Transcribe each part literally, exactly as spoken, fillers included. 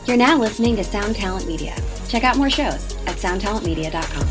You're now listening to Sound Talent Media. Check out more shows at sound talent media dot com.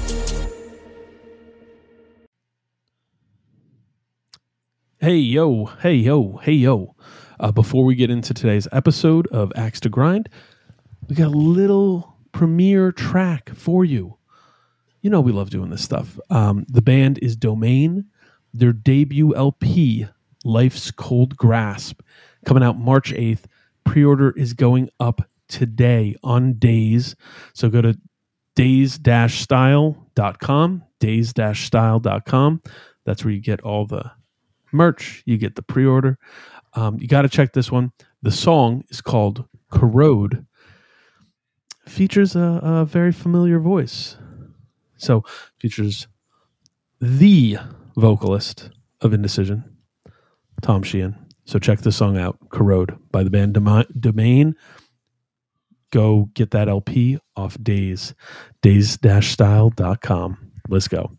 Hey, yo, hey, yo, hey, yo. Uh, before we get into today's episode of Axe to Grind, we got a little premiere track for you. You know we love doing this stuff. Um, the band is Domain. Their debut L P, Life's Cold Grasp, coming out March eighth. Pre-order is going up today on Daze. So go to daze dash style dot com, daze dash style dot com. That's where you get all the merch. You get the pre-order. Um, you got to check this one. The song is called Corrode. Features a, a very familiar voice. So features the vocalist of Indecision, Tom Sheehan. So check the song out, Corrode, by the band Domain. Go get that L P off Daze, daze dash style dot com. Let's go.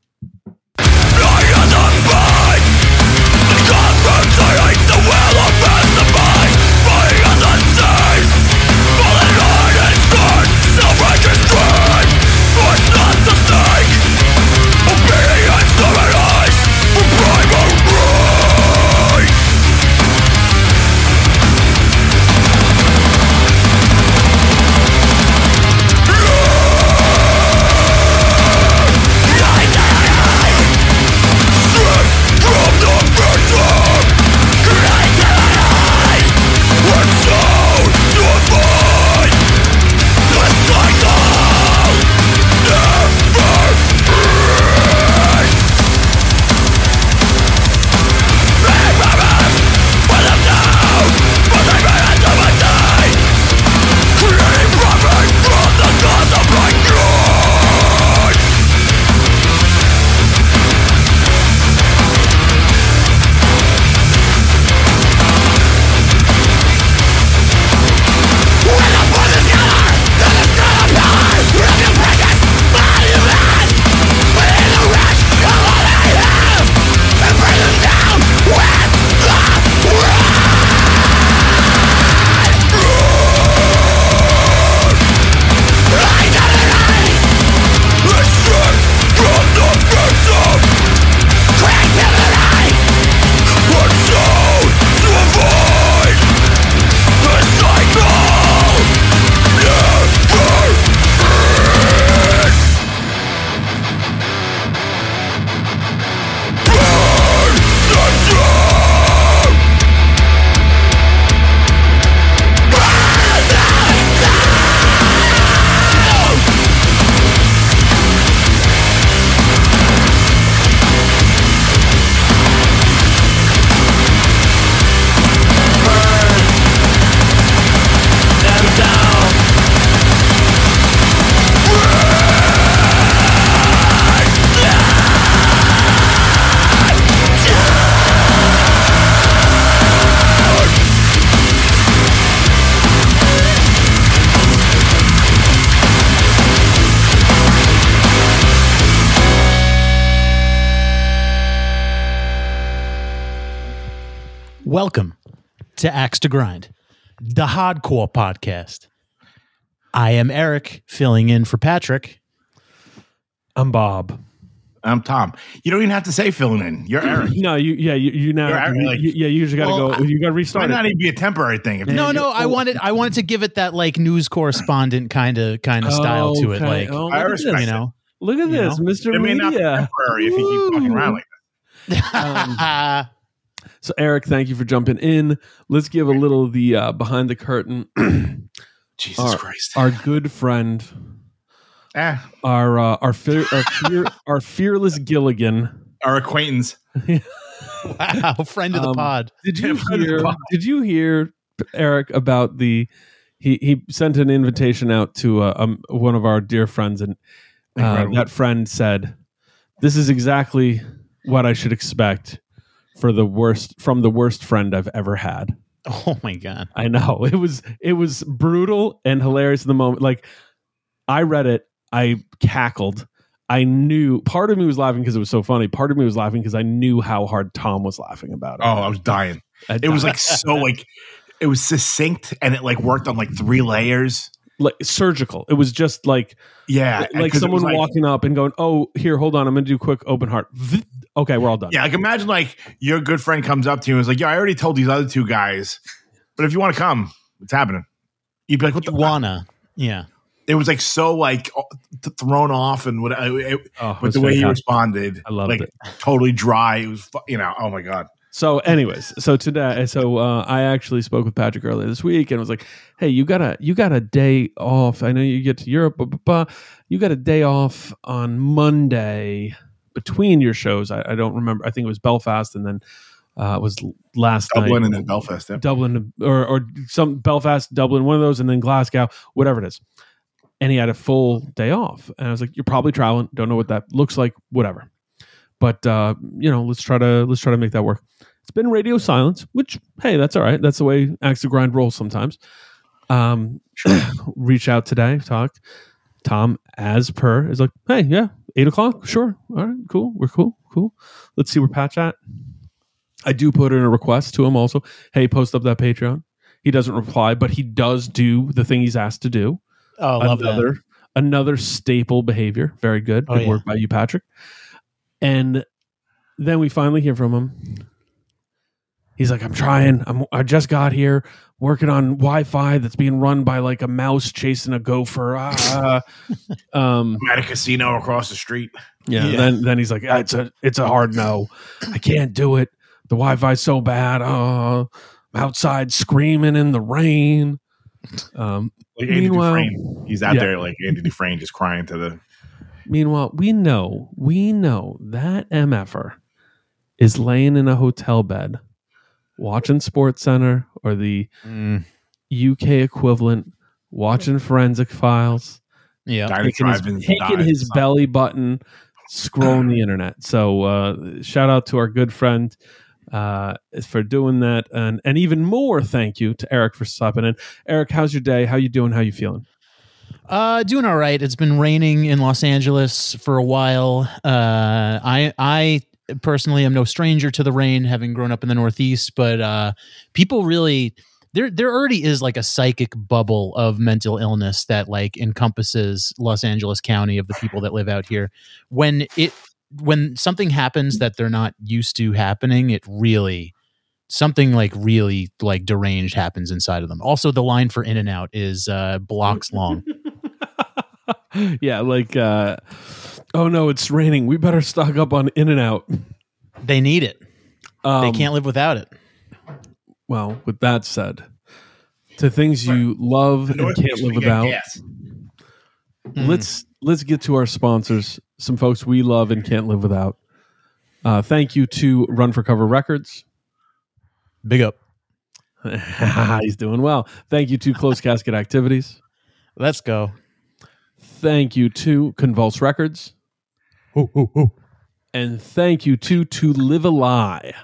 Welcome to Axe to Grind, the hardcore podcast. I am Eric, filling in for Patrick. I'm Bob. I'm Tom. You don't even have to say filling in. You're Eric. No, you yeah, you, you now Eric, you, like- you- yeah, you just got to Well, go. You got to restart Might it. not even be a temporary thing. If No, you- no, I wanted I wanted to give it that like news correspondent kind of kind of style to it, Okay. like Oh, I look at respect this. you know. Look at You this, know? Mister It may not be Media. temporary if you keep fucking around like Um, So, Eric, thank you for jumping in. Let's give a little of the uh, behind the curtain. that. Jesus our, Christ. our good friend, Eh, our uh, our fear, our, fear, our fearless Gilligan. our acquaintance. Wow, friend of the Um, pod. Did you Friend of the hear? pod. Did you hear, Eric, about the? He he sent an invitation out to uh, um, one of our dear friends, and uh, Incredible. that friend said, "This is exactly what I should expect for the worst from the worst friend I've ever had." Oh my god. I know it was it was brutal and hilarious in the moment. Like I read it, I cackled. I knew part of me was laughing because it was so funny. Part of me was laughing because I knew how hard Tom was laughing about it. Oh, I was dying. I It was died. like so like it was succinct and it like worked on like three layers. Like surgical. It was just like Yeah, like someone like, walking up and going, "Oh, here, hold on, I'm going to do quick open heart." Okay, we're all done. Yeah, like imagine like your good friend comes up to you and is like, "Yeah, I already told these other two guys, but if you want to come, it's happening." You'd be like, "What the wanna?" Yeah. It was like so like th- thrown off and what it, oh, with the way he responded. I loved like, it. Totally dry. It was you know, oh my God. So, anyways, so today, so uh, I actually spoke with Patrick earlier this week, and was like, "Hey, you got a you got a day off. I know you get to Europe, blah, blah, blah. You got a day off on Monday between your shows. I, I don't remember. I think it was Belfast, and then uh, it was last Dublin night, and then Belfast, yeah. Dublin, or or some Belfast, Dublin, one of those, and then Glasgow, whatever it is." And he had a full day off, and I was like, "You're probably traveling. Don't know what that looks like. Whatever." But uh, you know, let's try to let's try to make that work. It's been radio silence, which hey, that's all right. That's the way Axe to Grind rolls sometimes. Um, reach out today, talk. Tom, as per, is like, hey, yeah, eight o'clock, sure, all right, cool, we're cool, cool. Let's see where Pat's at. I do put in a request to him also. Hey, post up that Patreon. He doesn't reply, but he does do the thing he's asked to do. Oh, I love another, that. Another staple behavior. Very good. Oh, good yeah. work by you, Patrick. And then we finally hear from him. He's like, I'm trying. I'm, I just got here working on Wi-Fi that's being run by like a mouse chasing a gopher. Ah. um, I'm at a casino across the street. yeah. Yeah. Then, then he's like, ah, it's a, it's a hard no. I can't do it. The Wi-Fi's so bad. Oh, I'm outside screaming in the rain. Um, Like Andy meanwhile, Dufresne. He's out yeah. there like Andy Dufresne just crying to the Meanwhile, we know, we know that M F R is laying in a hotel bed watching Sports Center or the Mm, U K equivalent, watching Forensic Files, yeah. guy that taking his, drives taking his belly button, scrolling the internet. So uh, shout out to our good friend uh, for doing that. And, and even more thank you to Eric for stopping in. Eric, how's your day? How you doing? How you feeling? Uh, doing all right. It's been raining in Los Angeles for a while. Uh, I I personally am no stranger to the rain, having grown up in the Northeast. But uh, people really there there already is like a psychic bubble of mental illness that like encompasses Los Angeles County of the people that live out here. When it when something happens that they're not used to happening, it really something like really like deranged happens inside of them. Also, the line for In-N-Out is uh, blocks long. Yeah, like, uh, oh no, it's raining. We better stock up on In-N-Out. They need it. Um, They can't live without it. Well, with that said, to things you love and can't live without, let's let's get to our sponsors. Some folks we love and can't live without. Uh, thank you to Run for Cover Records. Big up. He's doing well. Thank you to Closed Casket Activities. Let's go. Thank you to Convulse Records. Ooh, ooh, ooh. And thank you to To Live a Lie.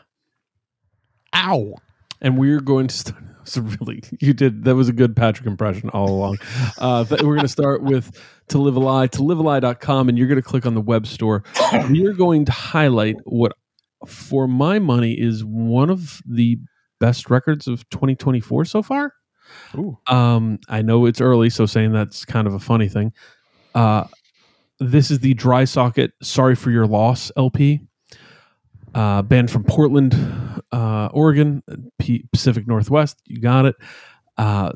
Ow. And we're going to start. So really, you did that was a good Patrick impression all along. Uh, th- we're going to start with To Live a Lie, to live a lie dot com, and you're going to click on the web store. We are going to highlight what, for my money, is one of the best records of twenty twenty-four so far. Ooh. Um, I know it's early, so saying that's kind of a funny thing. Uh, this is the Dry Socket Sorry for Your Loss L P. Uh, band from Portland, uh, Oregon, P- Pacific Northwest. You got it. Uh,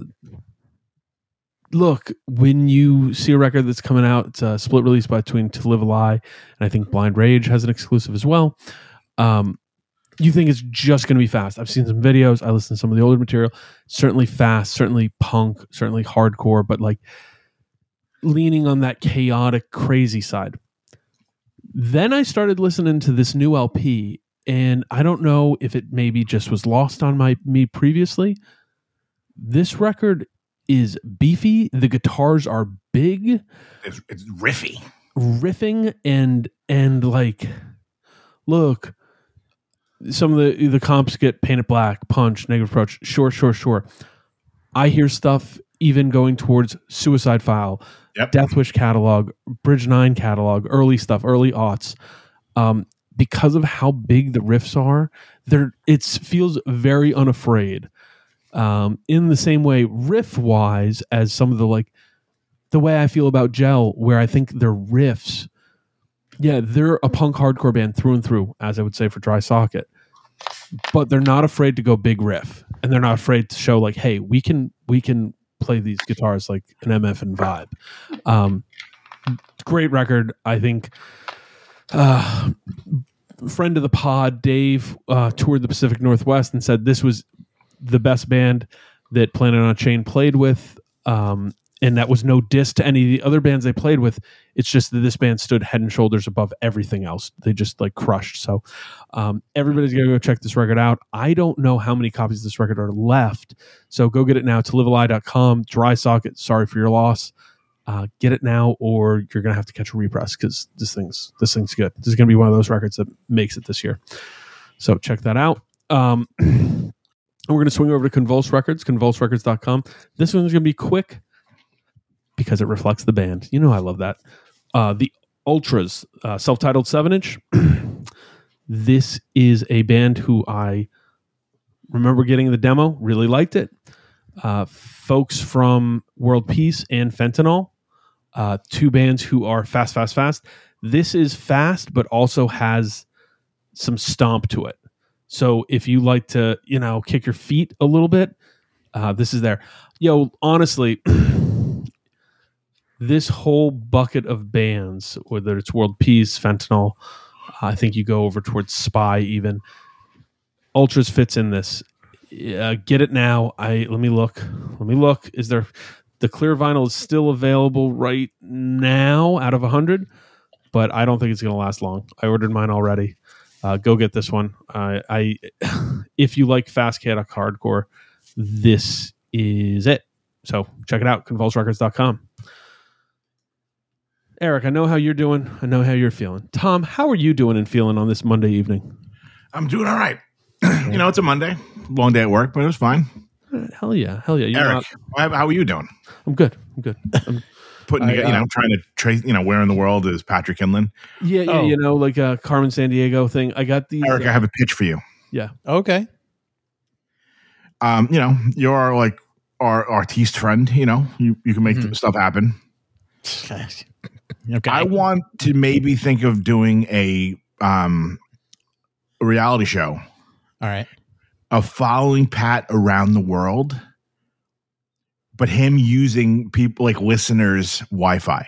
look, when you see a record that's coming out, it's a split release between To Live a Lie, and I think Blind Rage has an exclusive as well. Um, you think it's just going to be fast. I've seen some videos. I listened to some of the older material. Certainly fast, certainly punk, certainly hardcore, but like leaning on that chaotic, crazy side. Then I started listening to this new L P, and I don't know if it maybe just was lost on my me previously. This record is beefy. The guitars are big. It's, it's riffy. Riffing and and like, look, some of the the comps get Painted Black, Punch, Negative Approach. Sure, sure, sure. I hear stuff even going towards Suicide File, Yep. Death Wish catalog, Bridge Nine catalog, early stuff, early aughts. Um, because of how big the riffs are, there it feels very unafraid. Um, in the same way, riff wise, as some of the like the way I feel about Gel, where I think their riffs, yeah, they're a punk hardcore band through and through, as I would say for Dry Socket, but they're not afraid to go big riff, and they're not afraid to show like, hey, we can we can play these guitars like an M F and vibe. Um, great record, I think. Uh, friend of the pod, Dave, uh, toured the Pacific Northwest and said this was the best band that Planet on a Chain played with, um, and that was no diss to any of the other bands they played with. It's just that this band stood head and shoulders above everything else. They just like crushed. So um, everybody's gonna go check this record out. I don't know how many copies of this record are left, so go get it now. To live a lie dot com. Dry Socket, sorry for your loss. Uh, get it now, or you're gonna have to catch a repress because this thing's this thing's good. This is gonna be one of those records that makes it this year. So check that out. Um, we're gonna swing over to Convulse Records, convulse records dot com. This one's gonna be quick because it reflects the band. You know I love that. Uh, the Ultras, uh, self-titled seven inch. This is a band who I remember getting the demo, really liked it. Uh, folks from World Peace and Fentanyl, uh, two bands who are fast, fast, fast. This is fast, but also has some stomp to it. So if you like to, you know, kick your feet a little bit, uh, this is there. Yo, honestly, this whole bucket of bands, whether it's World Peace, Fentanyl, I think you go over towards Spy even. Ultras fits in this. Uh, get it now. I let me look. Let me look. Is there the clear vinyl is still available right now out of a hundred, but I don't think it's going to last long. I ordered mine already. Uh, go get this one. Uh, I if you like fast chaotic hardcore, this is it. So check it out. convulse records dot com. Eric, I know how you're doing. I know how you're feeling. Tom, how are you doing and feeling on this Monday evening? I'm doing all right. You know, it's a Monday, long day at work, but it was fine. Uh, hell yeah, hell yeah. You're Eric, not, how, how are you doing? I'm good. I'm good. I'm, Putting, I, you uh, know, trying to trace, you know, where in the world is Patrick Inland? yeah, yeah, Oh. you know, like a Carmen San Diego thing. I got these. Eric, uh, I have a pitch for you. yeah. Okay. Um, you know, you're like our artiste friend. You know, you you can make Mhm. stuff happen. Okay. I want to maybe think of doing a um a reality show All right. of following Pat around the world, but him using people like listeners' Wi-Fi,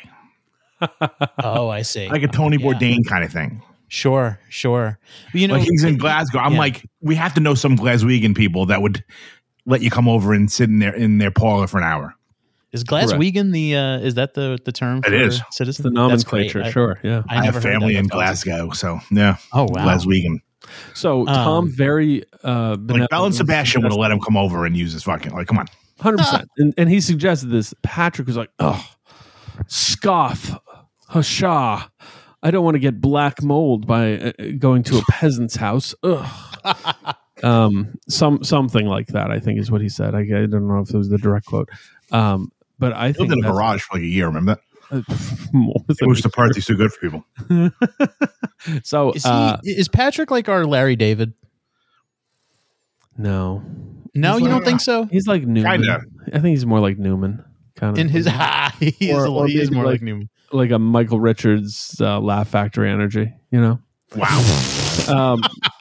Oh, I see. like a Tony Yeah. Bourdain kind of thing. Sure, sure. You know, Like he's in Glasgow. I'm yeah. like, we have to know some Glaswegian people that would let you come over and sit in their in their parlor for an hour. is Glaswegian the uh, is that the the term? It for is. citizen. The That's great. nomenclature, I- sure. Yeah. I, I, never have heard family that. in That's awesome. Glasgow, so yeah. Oh wow. Glaswegian. So Tom, Um, very uh, Like Bell and Sebastian would have let him come over and use his fucking like. Come on, hundred percent, and and he suggested this. Patrick was like, "Oh, scoff, hasha! I don't want to get black mold by uh, going to a peasant's house." Ugh. um, some something like that, I think, is what he said. I, I don't know if it was the direct quote, um, but I he think lived in a that's- garage for like a year. Remember that? uh, more It than was a the part that's too good for people. year. So Is he uh, is Patrick like our Larry David? no, No, He's you like- don't think so? he's like Newman. Kinda. I think he's more like Newman, kind of In his ah, he is, Or- a- or he is maybe more like- like Newman. like a Michael Richards uh, Laugh Factory energy, you know. Wow. Um,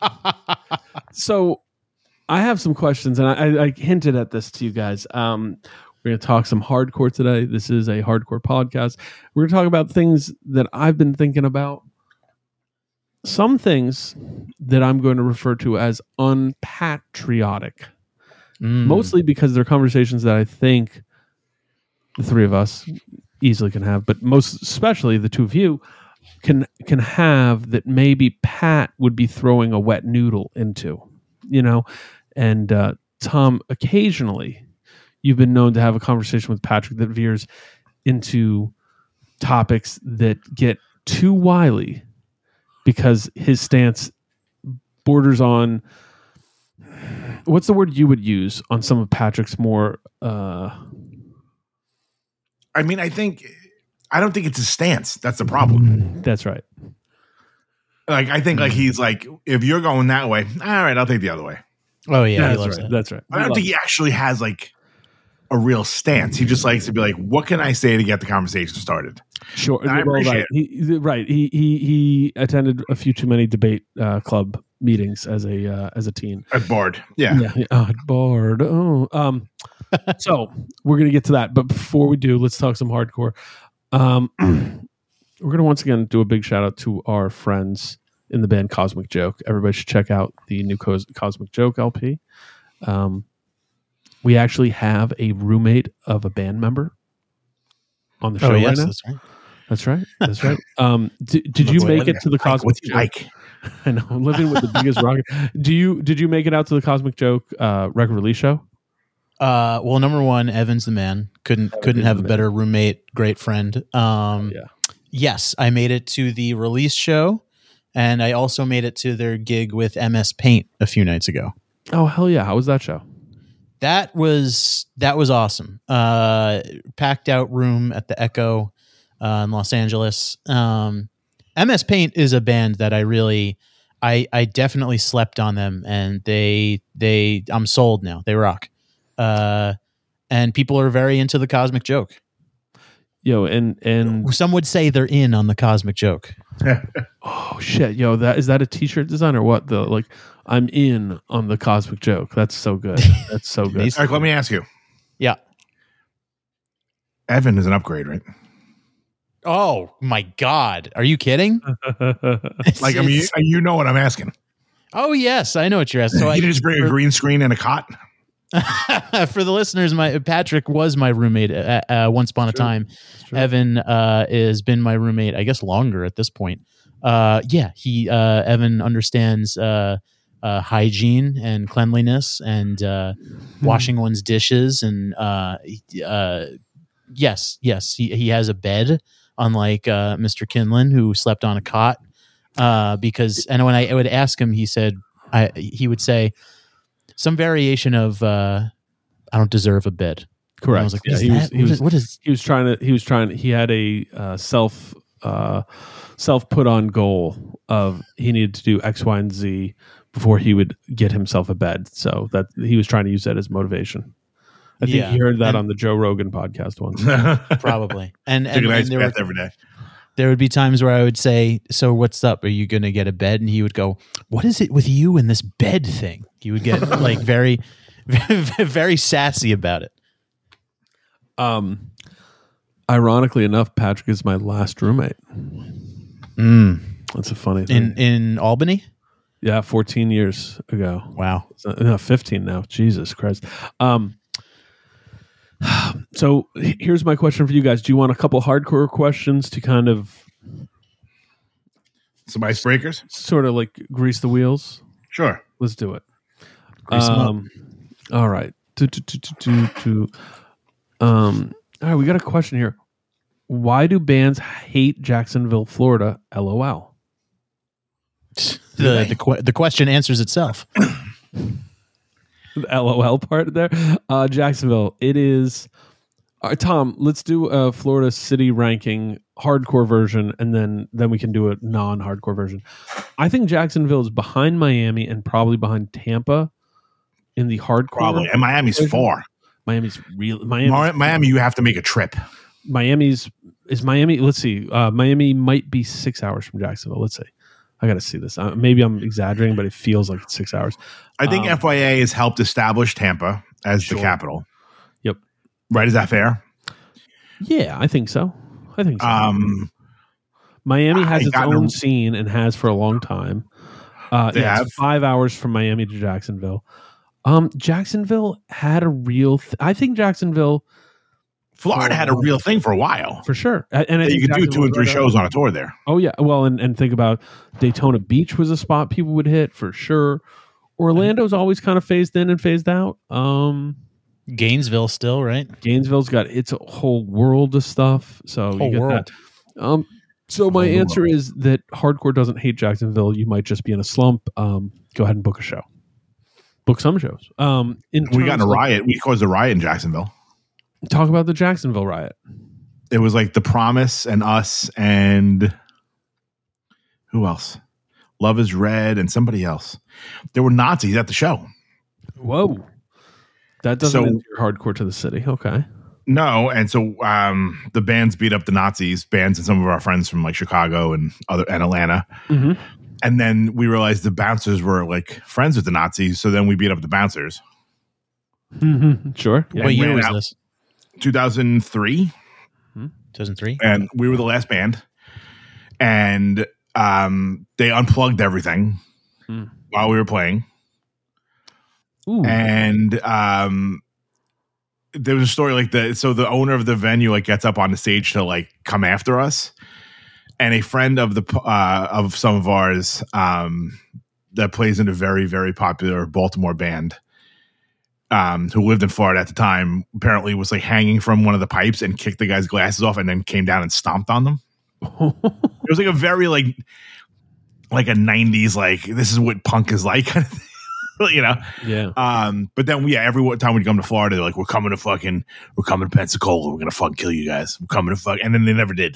so I have some questions, and I, I, I hinted at this to you guys. Um, we're going to talk some hardcore today. This is a hardcore podcast. We're going to talk about things that I've been thinking about. Some things that I'm going to refer to as unpatriotic, Mm. mostly because they're conversations that I think the three of us easily can have, but most especially the two of you can can have that maybe Pat would be throwing a wet noodle into, you know. And uh, Tom, occasionally you've been known to have a conversation with Patrick that veers into topics that get too wily because his stance borders on, what's the word you would use on some of Patrick's more uh I mean, I think I don't think it's a stance. That's the problem. that's right. Like I think like he's like, if you're going that way, all right, I'll take the other way. Oh yeah, he That's loves right. it. That's right. I don't think he actually has like a real stance. He just likes to be like, what can I say to get the conversation started? Sure. And I Well, appreciate right. He, right. He he he attended a few too many debate uh, club meetings as a uh, as a teen. I'm bored. Yeah. Yeah. yeah. Oh, bored. Oh. Um. So we're gonna get to that, but before we do, let's talk some hardcore. Um, we're gonna once again do a big shout out to our friends in the band Cosmic Joke. Everybody should check out the new Cos- Cosmic Joke L P. Um, we actually have a roommate of a band member on the show Oh right yes, now. that's right. That's right. That's right. Um, d- did you Boy, make what- it to the Like, Cosmic what's he Joke? like? I know, living with the biggest rocket. Do you did you make it out to the Cosmic Joke uh, record release show? Uh, well, number one, Evan's the man. Couldn't Evan couldn't is have the a better roommate. Great friend. Um, Yeah. Yes, I made it to the release show, and I also made it to their gig with M S Paint a few nights ago. Oh hell yeah! How was that show? That was that was awesome. Uh, packed out room at the Echo uh, in Los Angeles. Um, M S Paint is a band that I really, I I definitely slept on them, and they they I'm sold now. They rock. Uh, and people are very into the Cosmic Joke. Yo, and and Some would say they're in on the Cosmic Joke. oh shit, yo, that is that a T-shirt design or what? The like, I'm in on the Cosmic Joke. That's so good. That's so good. Amazing. Eric, let me ask you. Yeah. Evan is an upgrade, right? Oh my God. Are you kidding? Like, I mean, you, you know what I'm asking. Oh yes, I know what you're asking. So you I didn't just bring a green screen and a cot? for the listeners, my Patrick was my roommate uh, uh, once upon a True. time. Evan uh, has been my roommate, I guess, longer at this point. Uh, yeah, he uh, Evan understands uh, uh, hygiene and cleanliness and uh, washing one's dishes and uh, uh, yes, yes, he he has a bed, unlike uh, Mister Kinlan, who slept on a cot. Uh, because and when I, I would ask him, he said I he would say some variation of uh, I don't deserve a bed. Correct. And I was like, Yeah, what is he was- that? he What was- is- what is he was trying to he was trying to he had a uh, self uh, self put on goal of he needed to do X, Y, and Z before he would get himself a bed. So that he was trying to use that as motivation. I think Yeah. he heard that And- on the Joe Rogan podcast once. probably and Take and, a nice and there, bath were, every day. there would be times where I would say, "So what's up? Are you going to get a bed?" And he would go, "What is it with you and this bed thing?" He would get like very, very sassy about it. Um, ironically enough, Patrick is my last roommate. Mm. That's a funny thing. In in Albany. yeah, fourteen years ago. Wow. Uh, no, fifteen now. Jesus Christ. Um, so h- here's my question for you guys. Do you want a couple hardcore questions to kind of Some icebreakers? sort of like grease the wheels? Sure. Let's do it. Grease 'em up. Um, all right. Do, do, do, do, do, do. Um, all right, we got a question here. Why do bands hate Jacksonville, Florida? L O L. The the, que- the question answers itself. The L O L part there. Uh, Jacksonville. It is. Uh, Tom, let's do a Florida city ranking hardcore version, and then then we can do a non-hardcore version. I think Jacksonville is behind Miami and probably behind Tampa in the hardcore. Probably. And Miami's far. Miami's real. Miami. Miami, Miami, you have to make a trip. Miami's is Miami. Let's see. Uh, Miami might be six hours from Jacksonville. Let's see. I got to see this. Uh, maybe I'm exaggerating, but it feels like it's six hours. I think Um, F Y A has helped establish Tampa as Sure. the capital. Yep. Right? Is that fair? Yeah, I think so. I think so. Um, Miami has I its got own no- scene and has for a long time. Uh, They yeah, have? it's five hours from Miami to Jacksonville. Um, Jacksonville had a real. Th- I think Jacksonville Florida had a real thing for a while. for sure, A- and I You think could do two Jacksonville and three was right shows up. on a tour there. Oh yeah, well, and, and think about Daytona Beach was a spot people would hit for sure. Orlando's always kind of phased in and phased out. Um, Gainesville still, right? Gainesville's got its a whole world of stuff. So Whole you get world. that. Um, so my Whole answer is that hardcore doesn't hate Jacksonville. You might just be in a slump. Um, go ahead and book a show. Book some shows. Um, in We got in terms a of- riot. We caused a riot in Jacksonville. Talk about the Jacksonville riot. It was like The Promise and us and who else? Love is Red and somebody else. There were Nazis at the show. Whoa. That doesn't So- enter hardcore to the city. Okay. No, and so um, the bands beat up the Nazis, bands and some of our friends from like Chicago and other and Atlanta. Mm-hmm. And then we realized the bouncers were like friends with the Nazis, so then we beat up the bouncers. Mm-hmm. Sure. Yeah. What year ran was out. this? two thousand three, two thousand three. and we were the last band. And um, they unplugged everything Hmm. while we were playing. Ooh. And um, there was a story like the so the owner of the venue like gets up on the stage to like come after us, and a friend of the uh, of some of ours um, that plays in a very very popular Baltimore band, um, who lived in Florida at the time, apparently was like hanging from one of the pipes and kicked the guy's glasses off, and then came down and stomped on them. It was like a very like like a nineties like this is what punk is like kind of thing. You know, yeah. um, but then yeah, every time we'd come to Florida, they're like, "We're coming to fucking, we're coming to Pensacola. We're gonna fucking kill you guys. We're coming to fuck," and then they never did.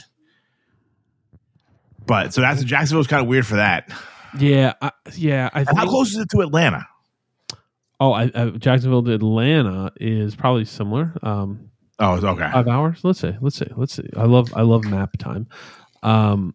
But so that's Jacksonville was kind of weird for that. Yeah. I, yeah. I And think, how close is it to Atlanta? Oh, I, I, Jacksonville to Atlanta is probably similar. Um, Oh, it's okay. five hours. Let's say. Let's say. Let's see. I love. I love map time. Um,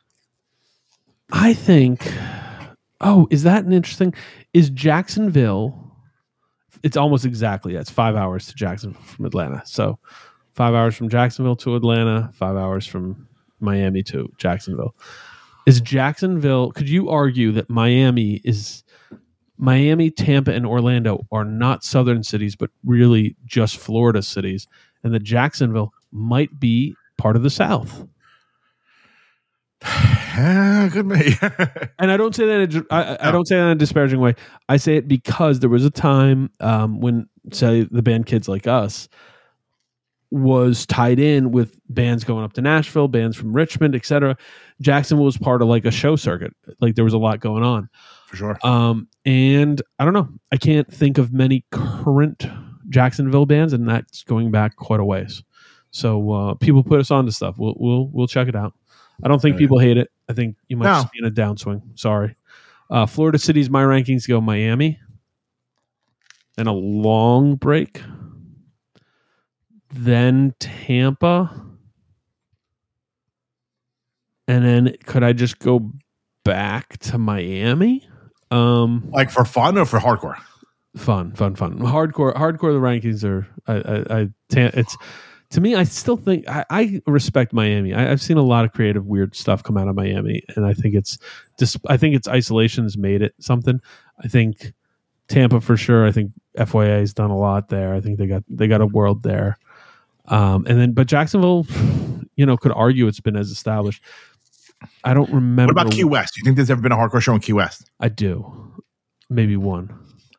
I think. Oh, is that an interesting? Is Jacksonville? It's almost exactly. It's five hours to Jacksonville from Atlanta. So, five hours from Jacksonville to Atlanta. Five hours from Miami to Jacksonville. Is Jacksonville? Could you argue that Miami is? Miami, Tampa, and Orlando are not southern cities, but really just Florida cities, and that Jacksonville might be part of the South. Yeah, could be. And I don't say that in a, I, I don't say that in a disparaging way. I say it because there was a time um, when, say, the band Kids Like Us was tied in with bands going up to Nashville, bands from Richmond, et cetera. Jacksonville was part of like a show circuit. Like there was a lot going on. For sure. Um, and I don't know. I can't think of many current Jacksonville bands, and that's going back quite a ways. So uh, people put us on to stuff. We'll we'll we'll check it out. I don't think Okay. people hate it. I think you might No. just be in a downswing. Sorry. Uh, Florida cities, my rankings go Miami, then a long break, then Tampa, and then could I just go back to Miami? Um, Like for fun or for hardcore? fun, fun, fun. Hardcore, hardcore. The rankings are. I, I, I ta- it's to me. I still think I, I respect Miami. I, I've seen a lot of creative, weird stuff come out of Miami, and I think it's just. I think its isolation's made it something. I think Tampa for sure. I think F Y A has done a lot there. I think they got they got a world there. Um, and then, but Jacksonville, you know, could argue it's been as established. I don't remember. What about Key West? Do you think there's ever been a hardcore show in Key West? I do. Maybe one.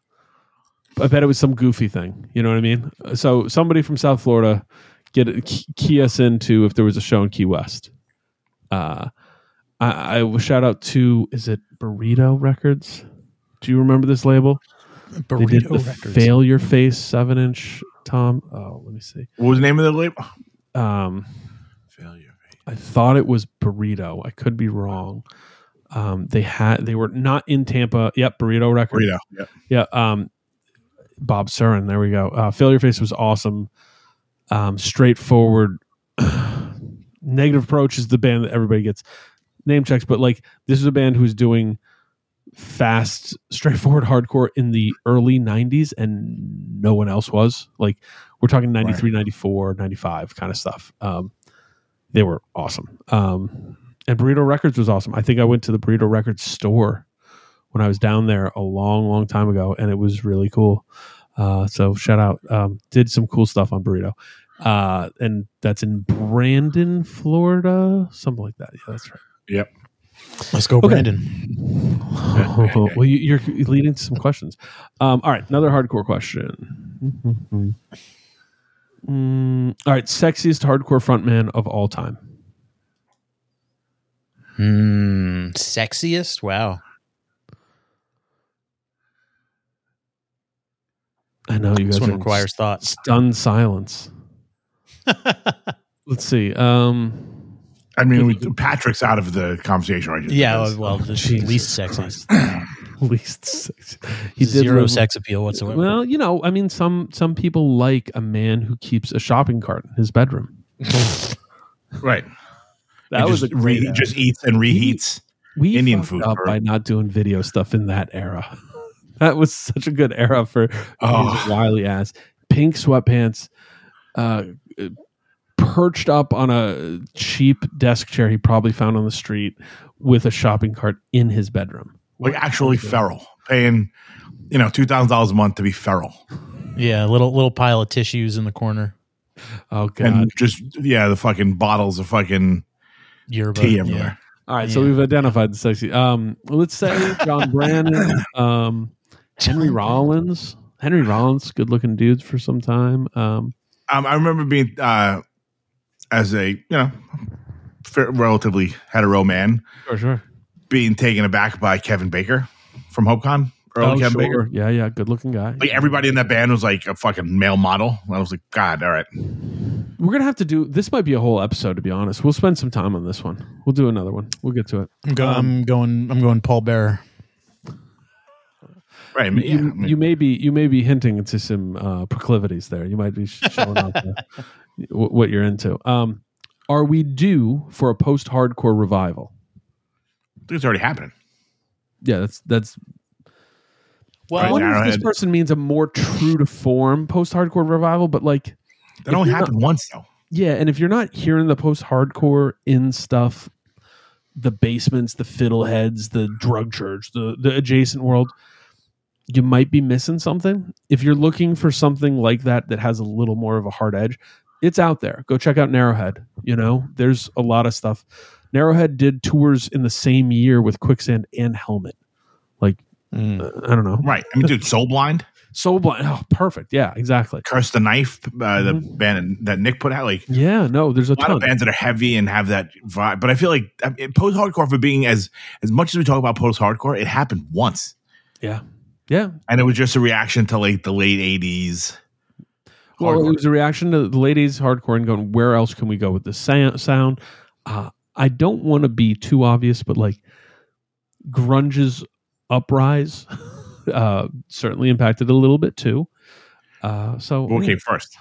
I bet it was some goofy thing. You know what I mean? So somebody from South Florida get key, key us into if there was a show in Key West. Uh, I, I will shout out to, is it Burrito Records? Do you remember this label? They did the Failure Face seven inch, Tom. Oh, let me see. What was the name of the label? Um, Failure. I thought it was Burrito. I could be wrong. Um, they had they were not in Tampa. Yep, Burrito Records. Burrito. Yeah. Yeah. Um, Bob Surin. There we go. Uh, Failure Face was awesome. Um, straightforward. Negative Approach is the band that everybody gets name checks, but like this is a band who's doing fast, straightforward hardcore in the early nineties, and no one else was. Like we're talking ninety-three, ninety-four, ninety-five kind of stuff. Um, they were awesome. Um, and Burrito Records was awesome. I think I went to the Burrito Records store when I was down there a long, long time ago, and it was really cool. Uh, so shout out. Um, did some cool stuff on Burrito. Uh, and that's in Brandon, Florida, something like that. Yeah, that's right. Yep. Let's go, Okay. Brandon. Well, you, you're leading to some questions. Um, all right, another hardcore question. Mm, all right, sexiest hardcore frontman of all time. Hmm, sexiest? Wow. I know you guys This one are in requires thought. stunned silence. Let's see. Um, I mean, we, Patrick's out of the conversation right now. Yeah, well, the Jesus least sexy. Christ. least six. He did Zero live- sex appeal whatsoever. Well, you know, I mean, some some people like a man who keeps a shopping cart in his bedroom. Right. That And was just a great re- ad. just eats and reheats. We Indian fucked food up for- by not doing video stuff in that era. That was such a good era for Oh. his wily ass. Pink sweatpants, uh, perched up on a cheap desk chair he probably found on the street with a shopping cart in his bedroom. Like actually feral, paying you know two thousand dollars a month to be feral, Yeah, little little pile of tissues in the corner. Oh god! and just yeah, the fucking bottles of fucking Yerba. tea Yeah. everywhere. All right, so Yeah. we've identified the sexy. Um, let's say John Brannon, um, Henry Rollins. Henry Rollins, good-looking dudes for some time. Um, Um, I remember being uh, as a you know fair, relatively hetero man sure, sure. being taken aback by Kevin Baker from HopeCon. Early Oh, Kevin sure. Baker. Yeah, yeah, good-looking guy. Like everybody in that band was like a fucking male model. I was like, God, all right. We're gonna have to do this. Might be a whole episode, to be honest. We'll spend some time on this one. We'll do another one. We'll get to it. I'm, go- I'm going. I'm going. Paul Bearer. Right. I mean, yeah, you, I mean, you may be you may be hinting into some uh, proclivities there. You might be showing out the, wh- what you're into. Um, are we due for a post-hardcore revival? I think it's already happening. Yeah, that's that's. Well, I wonder if this Arrowhead. person means a more true to form post-hardcore revival, but like, That only you're not- happened once though. yeah, and if you're not hearing the post-hardcore in stuff, the basements, the fiddleheads, the drug church, the the adjacent world, you might be missing something. If you're looking for something like that that has a little more of a hard edge, it's out there. Go check out Narrowhead. You know, there's a lot of stuff. Narrowhead did tours in the same year with Quicksand and Helmet. Like, Mm. uh, I don't know. Right. I mean, dude, Soul Blind, Soul Blind. Oh, perfect. Yeah, exactly. Curse the Knife, uh, the Mhm. band that Nick put out. Like Yeah, no, there's a a lot ton. of bands that are heavy and have that vibe. But I feel like post hardcore, for being as as much as we talk about post hardcore, it happened once, Yeah. Yeah. and it was just a reaction to like the late eighties. Well, hardcore. it was a reaction to the ladies hardcore and going, where else can we go with this sa- sound? Uh, I don't want to be too obvious, but like grunge's uprise uh, certainly impacted a little bit too. Uh, so What came first?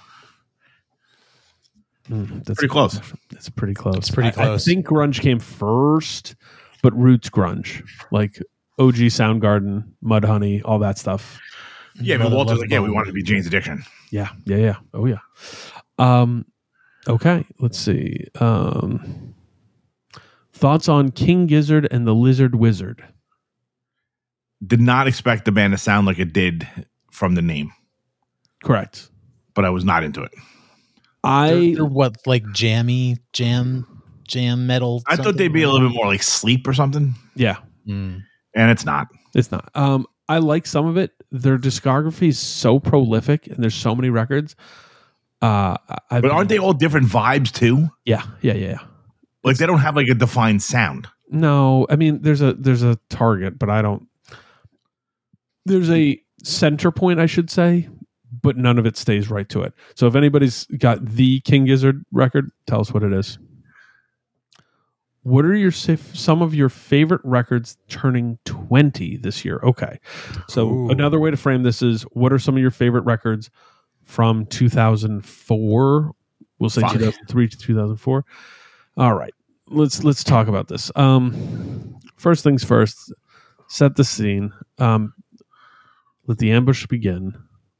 Mm, that's Pretty close. It's pretty close. It's pretty I- close. I think grunge came first, but roots grunge, like O G Soundgarden, Mudhoney, all that stuff. Yeah, but Brother Walter's Love like, yeah, we Bone. wanted to be Jane's Addiction. Yeah, yeah, yeah. Oh yeah. Um, okay, let's see. Um, thoughts on King Gizzard and the Lizard Wizard? Did not expect the band to sound like it did from the name, Correct. but I was not into it. I They're, they're what, like jammy, jam, jam metal? I thought they'd be a little bit more like Sleep or something, yeah, Mm. and it's not. it's not. Um, I like some of it. Their discography is so prolific, and there's so many records. Uh, I, But aren't they all different vibes too? Yeah, yeah, yeah. yeah. Like they don't have like a defined sound. No, I mean there's a there's a target, but I don't. There's a center point, I should say, but none of it stays right to it. So if anybody's got the King Gizzard record, tell us what it is. What are your saf- some of your favorite records turning twenty this year? Okay, so Ooh. another way to frame this is: what are some of your favorite records from two thousand four? We'll say Fuck. two thousand three to two thousand four. All right, let's let's talk about this. Um, first things first, set the scene. Um, let the ambush begin.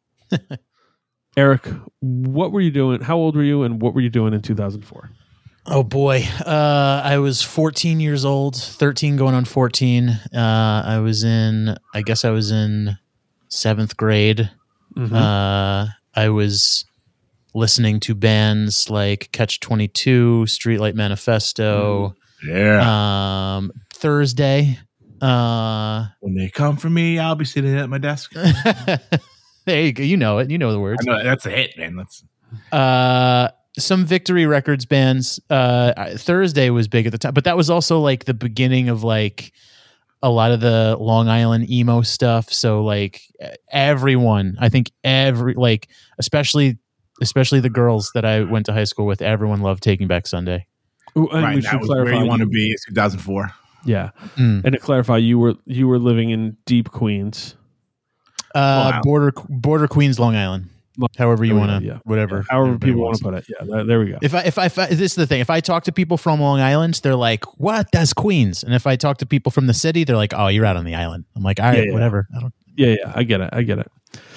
Eric, what were you doing? How old were you, and what were you doing in two thousand four? Oh boy, uh, I was fourteen years old, thirteen going on fourteen. Uh, I was in, I guess I was in seventh grade. Mhm. Uh, I was listening to bands like Catch twenty-two, Streetlight Manifesto, Yeah. um, Thursday. Uh, When they come for me, I'll be sitting at my desk. there you go. You know it. You know the words. I know that's a hit, man. That's Uh, some Victory Records bands. Uh, I- Thursday was big at the time, but that was also like the beginning of like a lot of the Long Island emo stuff. So like everyone, I think every like especially especially the girls that I went to high school with, everyone loved Taking Back Sunday. Ooh, and we right should now. Where clarify. you want to be is two thousand four. Yeah. Mm. And to clarify, you were you were living in deep Queens. Uh, Wow. border border Queens, Long Island. However you There we want to, go, yeah. whatever. However everybody people want wants. to put it. Yeah, that, there we go. If I, if I, if I, this is the thing. If I talk to people from Long Island, they're like, "What? That's Queens." And if I talk to people from the city, they're like, "Oh, you're out on the island." I'm like, "All right, Yeah, yeah. whatever." I don't. Yeah, yeah, I get it. I get it.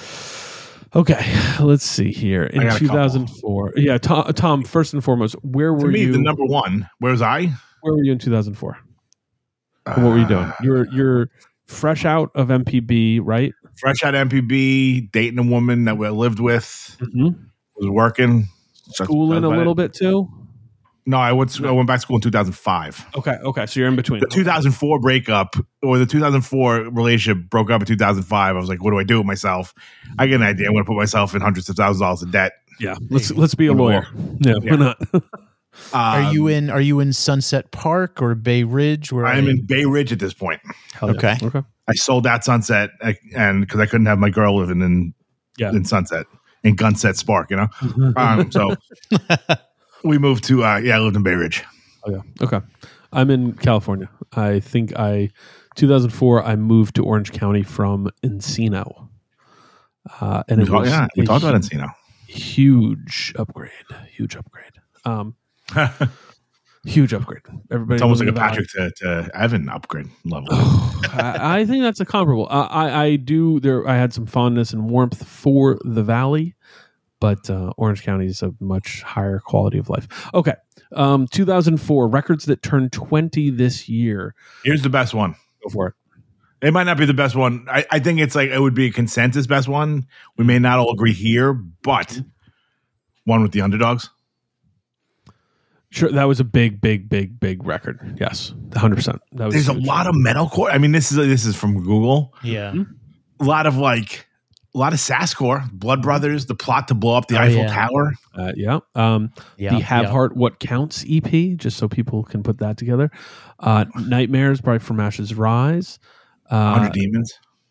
Okay, let's see here. In I got a two thousand four, yeah, Tom, Tom. First and foremost, where To were me, you? the number one. Where was I? Where were you in two thousand four? What were you doing? Uh, You're you're fresh out of M P B, right? Fresh out of M P B, dating a woman that we lived with, Mm-hmm. was working. Schooling a little bit too. No, I went. I went back to school in two thousand five. Okay, okay, so you're in between. The two thousand four breakup or the two thousand four relationship broke up in two thousand five. I was like, what do I do with myself? I get an idea. I'm going to put myself in hundreds of thousands of dollars in debt. Yeah, let's let's be a lawyer. Yeah, Yeah. why not? Are you Um, in? Are you in Sunset Park or Bay Ridge? Where I'm are you? in Bay Ridge at this point. Hell yeah. Okay. Okay. I sold out Sunset I- and because I couldn't have my girl living in Yeah. in Sunset in Gunset Spark, you know. Um, so we moved to uh, yeah, I lived in Bay Ridge. Oh, yeah. Okay. I'm in California. I think I, two thousand four, I moved to Orange County from Encino. Uh, and We it talked, was yeah, we a talked about hu- Encino. Huge upgrade. Huge upgrade. Um, huge upgrade. Everybody It's almost knows like a about- Patrick to, to Evan upgrade level. I, I think that's a comparable. Uh, I I do there. I had some fondness and warmth for the Valley, but uh, Orange County is a much higher quality of life. Okay, um, two thousand four records that turned twenty this year. Here's the best one. Go for it. It might not be the best one. I, I think it's like it would be a consensus best one. We may not all agree here, but one with the underdogs. Sure, that was a big, big, big, big record. Yes, one hundred percent. That was There's a huge. lot of metalcore. I mean, this is this is from Google. Yeah. A lot of like a lot of Sasscore, Blood Brothers, the plot to blow up the Oh, Eiffel yeah. Tower. Uh, yeah. Um, Yeah. the Have yeah. Heart What Counts E P, just so people can put that together. Uh, Nightmares by From Ashes Rise. Uh, Hundred Demons.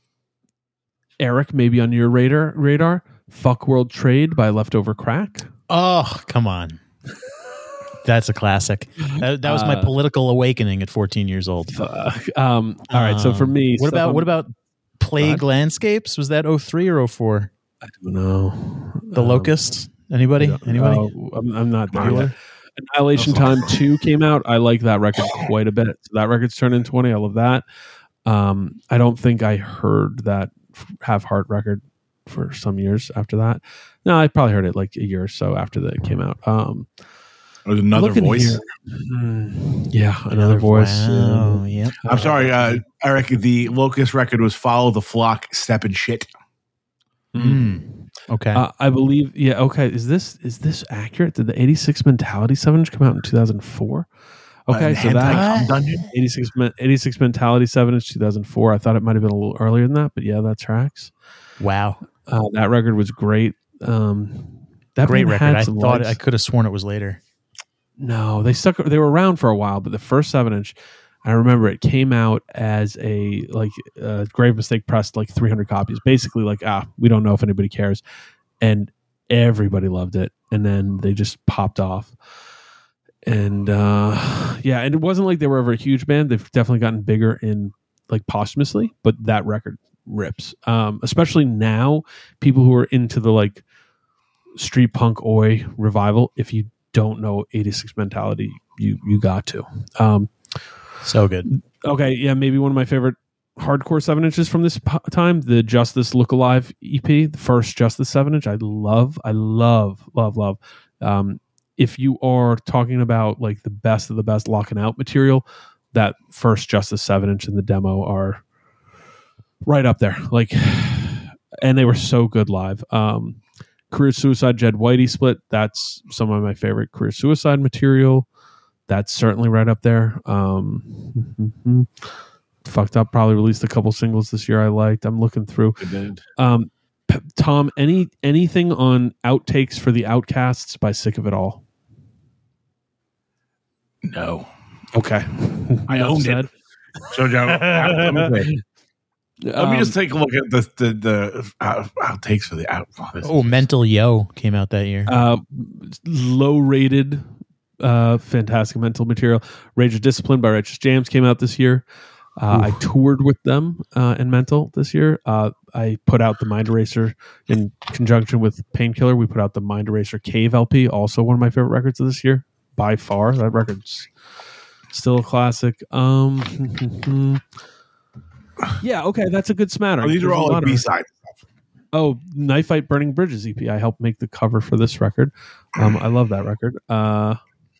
Eric, maybe on your radar. Radar. Fuck World Trade by Leftover Crack. Oh, come on. That's a classic. That, that was my Uh, political awakening at fourteen years old. Fuck. Um, all right. So for Um, me, what stuff about I'm- what about Plague Go Landscapes? Was that oh three or oh four? I don't know. The Um, Locust? Anybody? I don't Anybody? know. I'm, I'm not there Bueller? yet. Annihilation Time two came out. I like that record quite a bit. So that record's turned in twenty. I love that. Um, I don't think I heard that Have Heart record for some years after that. No, I probably heard it like a year or so after that it came out. Um, There's another looking voice. here- Hmm, yeah, another, voice. Wow. yeah. Yep. I'm sorry, uh, Eric. The Locust record was "Follow the Flock, Step and Shit." Mm. Okay. Uh, I believe. Yeah. Okay. Is this is this accurate? Did the eighty-six Mentality seven inch come out in two thousand four? Okay, Uh, so Hentai that Cum Dungeon. eighty-six, Men- eighty-six Mentality seven inch two thousand four. I thought it might have been a little earlier than that, but yeah, that tracks. wow. Uh, that record was great. Um, that Great band record. had I some thought legs. I could have sworn it was later. No, they stuck. They were around for a while, but the first seven inch, I remember it came out as a like uh, Grave Mistake pressed like three hundred copies. Basically, like ah, we don't know if anybody cares, and everybody loved it. And then they just popped off. And uh, yeah, and it wasn't like they were ever a huge band. They've definitely gotten bigger in like posthumously, but that record rips. Um, especially now, people who are into the like street punk oi revival. If you don't know eighty-six Mentality, you you got to. Um, So good. okay, yeah, maybe one of my favorite hardcore seven inches from this po- time, the Justice Look Alive E P, the first Justice seven inch. I love, I love, love, love. Um, if you are talking about like the best of the best locking out material, that first Justice seven inch and the demo are right up there. Like, and they were so good live. Um, Career Suicide Jed Whitey split. That's some of my favorite Career Suicide material. That's certainly right up there. Um, Fucked Up probably released a couple singles this year I liked. I'm looking through. Um, P- Tom, any anything on outtakes for the Outcasts by Sick of It All? No, Okay, I Enough owned said. it. So, Joe, let me, see. Let me Um, just take a look at the the, the out, outtakes for the out. Oh, this Oh, is- Mental Yo came out that year. uh, low rated uh, fantastic mental material. Rage of Discipline by Righteous Jams came out this year. Uh, I toured with them uh, in Mental this year. Uh, I put out the Mind Eraser in conjunction with Painkiller. We put out the Mind Eraser Cave L P, also one of my favorite records of this year, by far. That record's still a classic. Um, yeah, okay, that's a good smatter. Oh, these are all like B-sides. Oh, Knife Fight Burning Bridges E P. I helped make the cover for this record. Um, I love that record. Uh,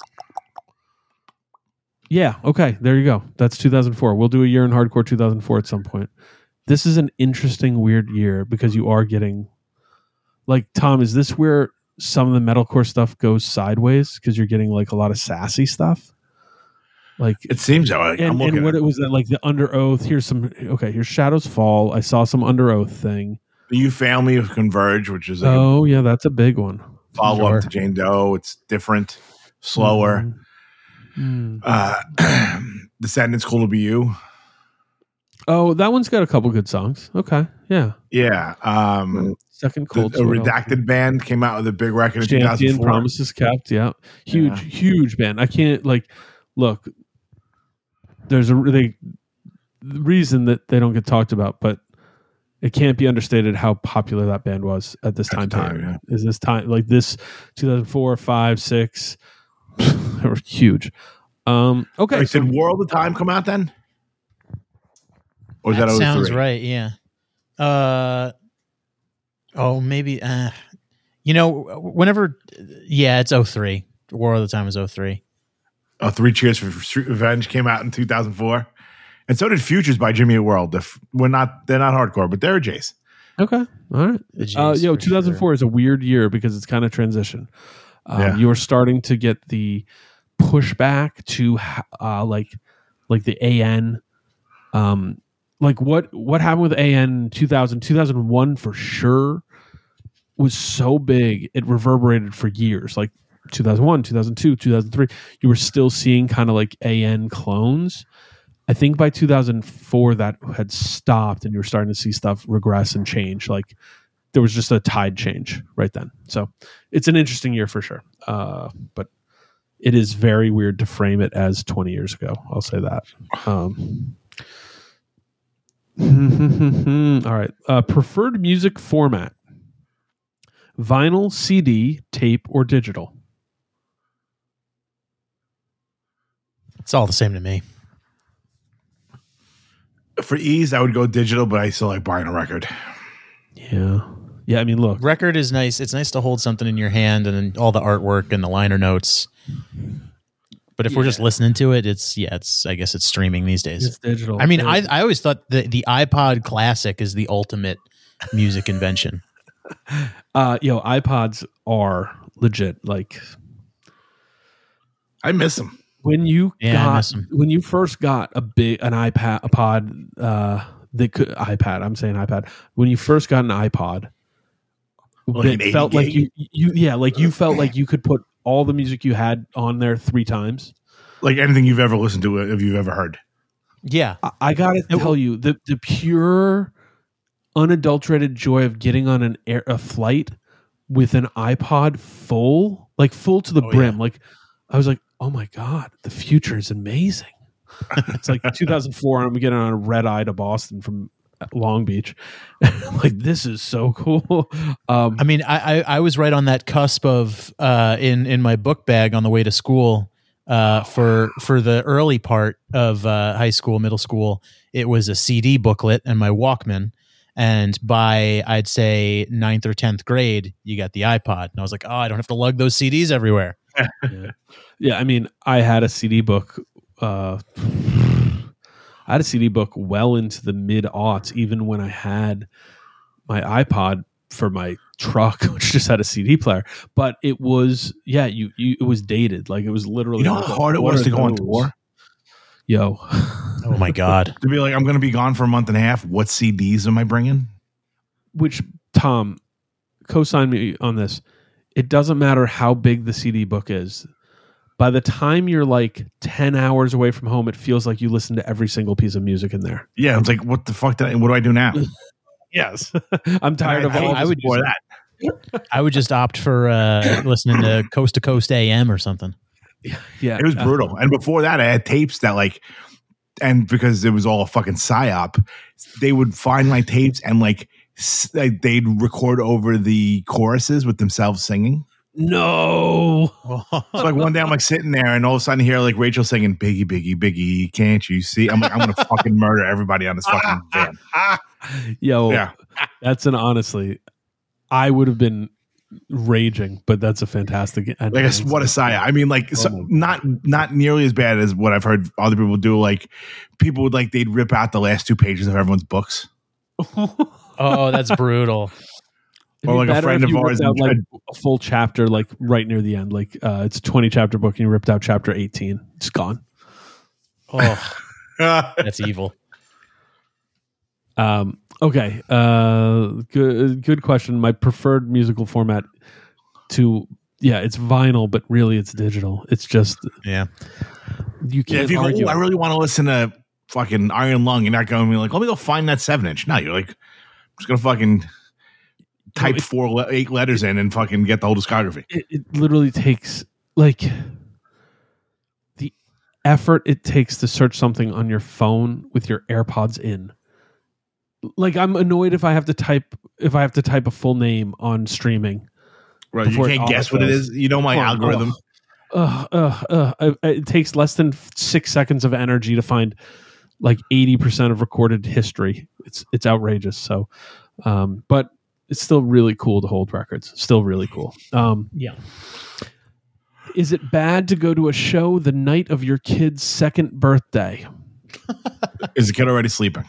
yeah, okay, there you go. That's two thousand four. We'll do a year in hardcore two thousand four at some point. This is an interesting, weird year because you are getting... Like, Tom, is this where some of the metalcore stuff goes sideways? Because you're getting like a lot of sassy stuff? Like It seems that way. And, I'm and what it was that, like the Under Oath. Here's some... Okay, here's Shadows Fall. I saw some Under Oath thing. You Found Me with Converge, which is like oh, yeah, that's a big one. follow Sure. up to Jane Doe. It's different, slower. Mm. Uh, Descendants, Cool to Be You. Oh, that one's got a couple good songs. Okay, yeah. Yeah. Um, Second the, Cold a Sore Redacted band came out with a big record in two thousand Champion, four. Promises Kept. Yeah, huge, Yeah. huge band. I can't like look. There's a they the reason that they don't get talked about, but it can't be understated how popular that band was at this At time. the time, period. yeah. Is this time like this two thousand four, five, six? They were huge. Um, okay, Wait, so did War All the Time come out then? Or was that, That sounds oh three? right. Yeah. Uh, oh, maybe. Uh, you know, whenever. Yeah, it's oh three. War of the Time is oh three. Oh, Three Cheers for Street Revenge came out in two thousand four. And so did Futures by Jimmy Eat World. If we're not, they're not hardcore, but they're a Jace. okay, all right. The Jays, Uh, yo, for two thousand four sure. is a weird year because it's kind of transition. Um, Yeah. You are starting to get the pushback to uh, like like the A N. Um, like what what happened with A N in two thousand, two thousand one for sure was so big it reverberated for years. Like two thousand one, two thousand two, two thousand three, you were still seeing kind of like A N clones. I think by two thousand four that had stopped and you were starting to see stuff regress and change. Like there was just a tide change right then. So it's an interesting year for sure. Uh, but it is very weird to frame it as twenty years ago. I'll say that. Um, all right. Uh, preferred music format: vinyl, C D, tape, or digital? It's all the same to me. For ease, I would go digital, but I still like buying a record. Yeah. Yeah. I mean, look, Record is nice. It's nice to hold something in your hand and then all the artwork and the liner notes. But if we're just Yeah. listening to it, it's yeah, it's I guess it's streaming these days. it's digital. I mean, Yeah. I I always thought the the iPod Classic is the ultimate music invention. uh, yo, iPods are legit. Like I miss them. when you Yeah, I got miss 'em. when you first got a big an iPad a pod uh that could iPad I'm saying iPad when you first got an iPod Like an it eighty felt like gig? you you yeah like you felt like you could put all the music you had on there three times. Like anything you've ever listened to, if you've ever heard. Yeah. I, I gotta It- tell you the the pure unadulterated joy of getting on an air a flight with an iPod full like full to the Oh, brim yeah. like I was like, oh my God, the future is amazing. It's like two thousand four, and I'm getting on a red eye to Boston from Long Beach. Like, this is so cool. Um, I mean, I, I I was right on that cusp of uh, in in my book bag on the way to school uh, for for the early part of uh, high school, middle school. It was a C D booklet and my Walkman. And by I'd say ninth or tenth grade, you got the iPod, and I was like, oh, I don't have to lug those C Ds everywhere. yeah. yeah, I mean, I had a C D book. Uh, I had a C D book well into the mid aughts, even when I had my iPod for my truck, which just had a C D player. But it was, yeah, you, you it was dated. Like it was literally. You know how hard it what was are to go on those? tour? Yo, Oh my god! To be like, I'm going to be gone for a month and a half. What C Ds am I bringing? which Tom, co-sign me on this. It doesn't matter how big the C D book is. By the time you're like ten hours away from home, it feels like you listen to every single piece of music in there. Yeah, it's like, what the fuck? Did I, what do I do now? Yes. I'm tired I, of I, all I this would music. before that. I would just opt for uh, listening to Coast to Coast A M or something. Yeah, It was brutal. And before that, I had tapes that like, and because it was all a fucking psyop, they would find my tapes and like, s- like they'd record over the choruses with themselves singing. No. So like one day I'm like sitting there and all of a sudden I hear like Rachel singing Biggie, Biggie, Biggie, can't you see? I'm like, I'm gonna fucking murder everybody on this fucking van. Yo, Yeah. that's an honestly, I would have been raging, but that's a fantastic. Like a, what a sigh. I mean, like so, my not not nearly as bad as what I've heard other people do. Like people would like they'd rip out the last two pages of everyone's books. Oh, that's brutal. Or like a Better friend if of you ours ripped out and like tried- a full chapter, like right near the end. Like uh, it's a twenty chapter book, and you ripped out chapter eighteen. It's gone. Oh, that's evil. Um, okay. Uh, good. Good question. My preferred musical format to yeah, it's vinyl, but really it's digital. It's just Yeah. you Yeah, can't if you go, argue. "Ooh, I really want to listen to fucking Iron Lung, you're not going to be like, let me go find that seven inch. No, you're like, I'm just gonna fucking type it- four le- eight letters in and fucking get the whole discography. it, it literally takes like the effort it takes to search something on your phone with your AirPods in. Like I'm annoyed if I have to type if I have to type a full name on streaming. Right, you Before it can't guess what it autofills. is. You know my Oh, algorithm. Ugh, ugh, ugh. It, it takes less than six seconds of energy to find like eighty percent of recorded history. It's it's outrageous. So, um, but it's still really cool to hold records. Still really cool. Um, Yeah. is it bad to go to a show the night of your kid's second birthday? Is the kid already sleeping?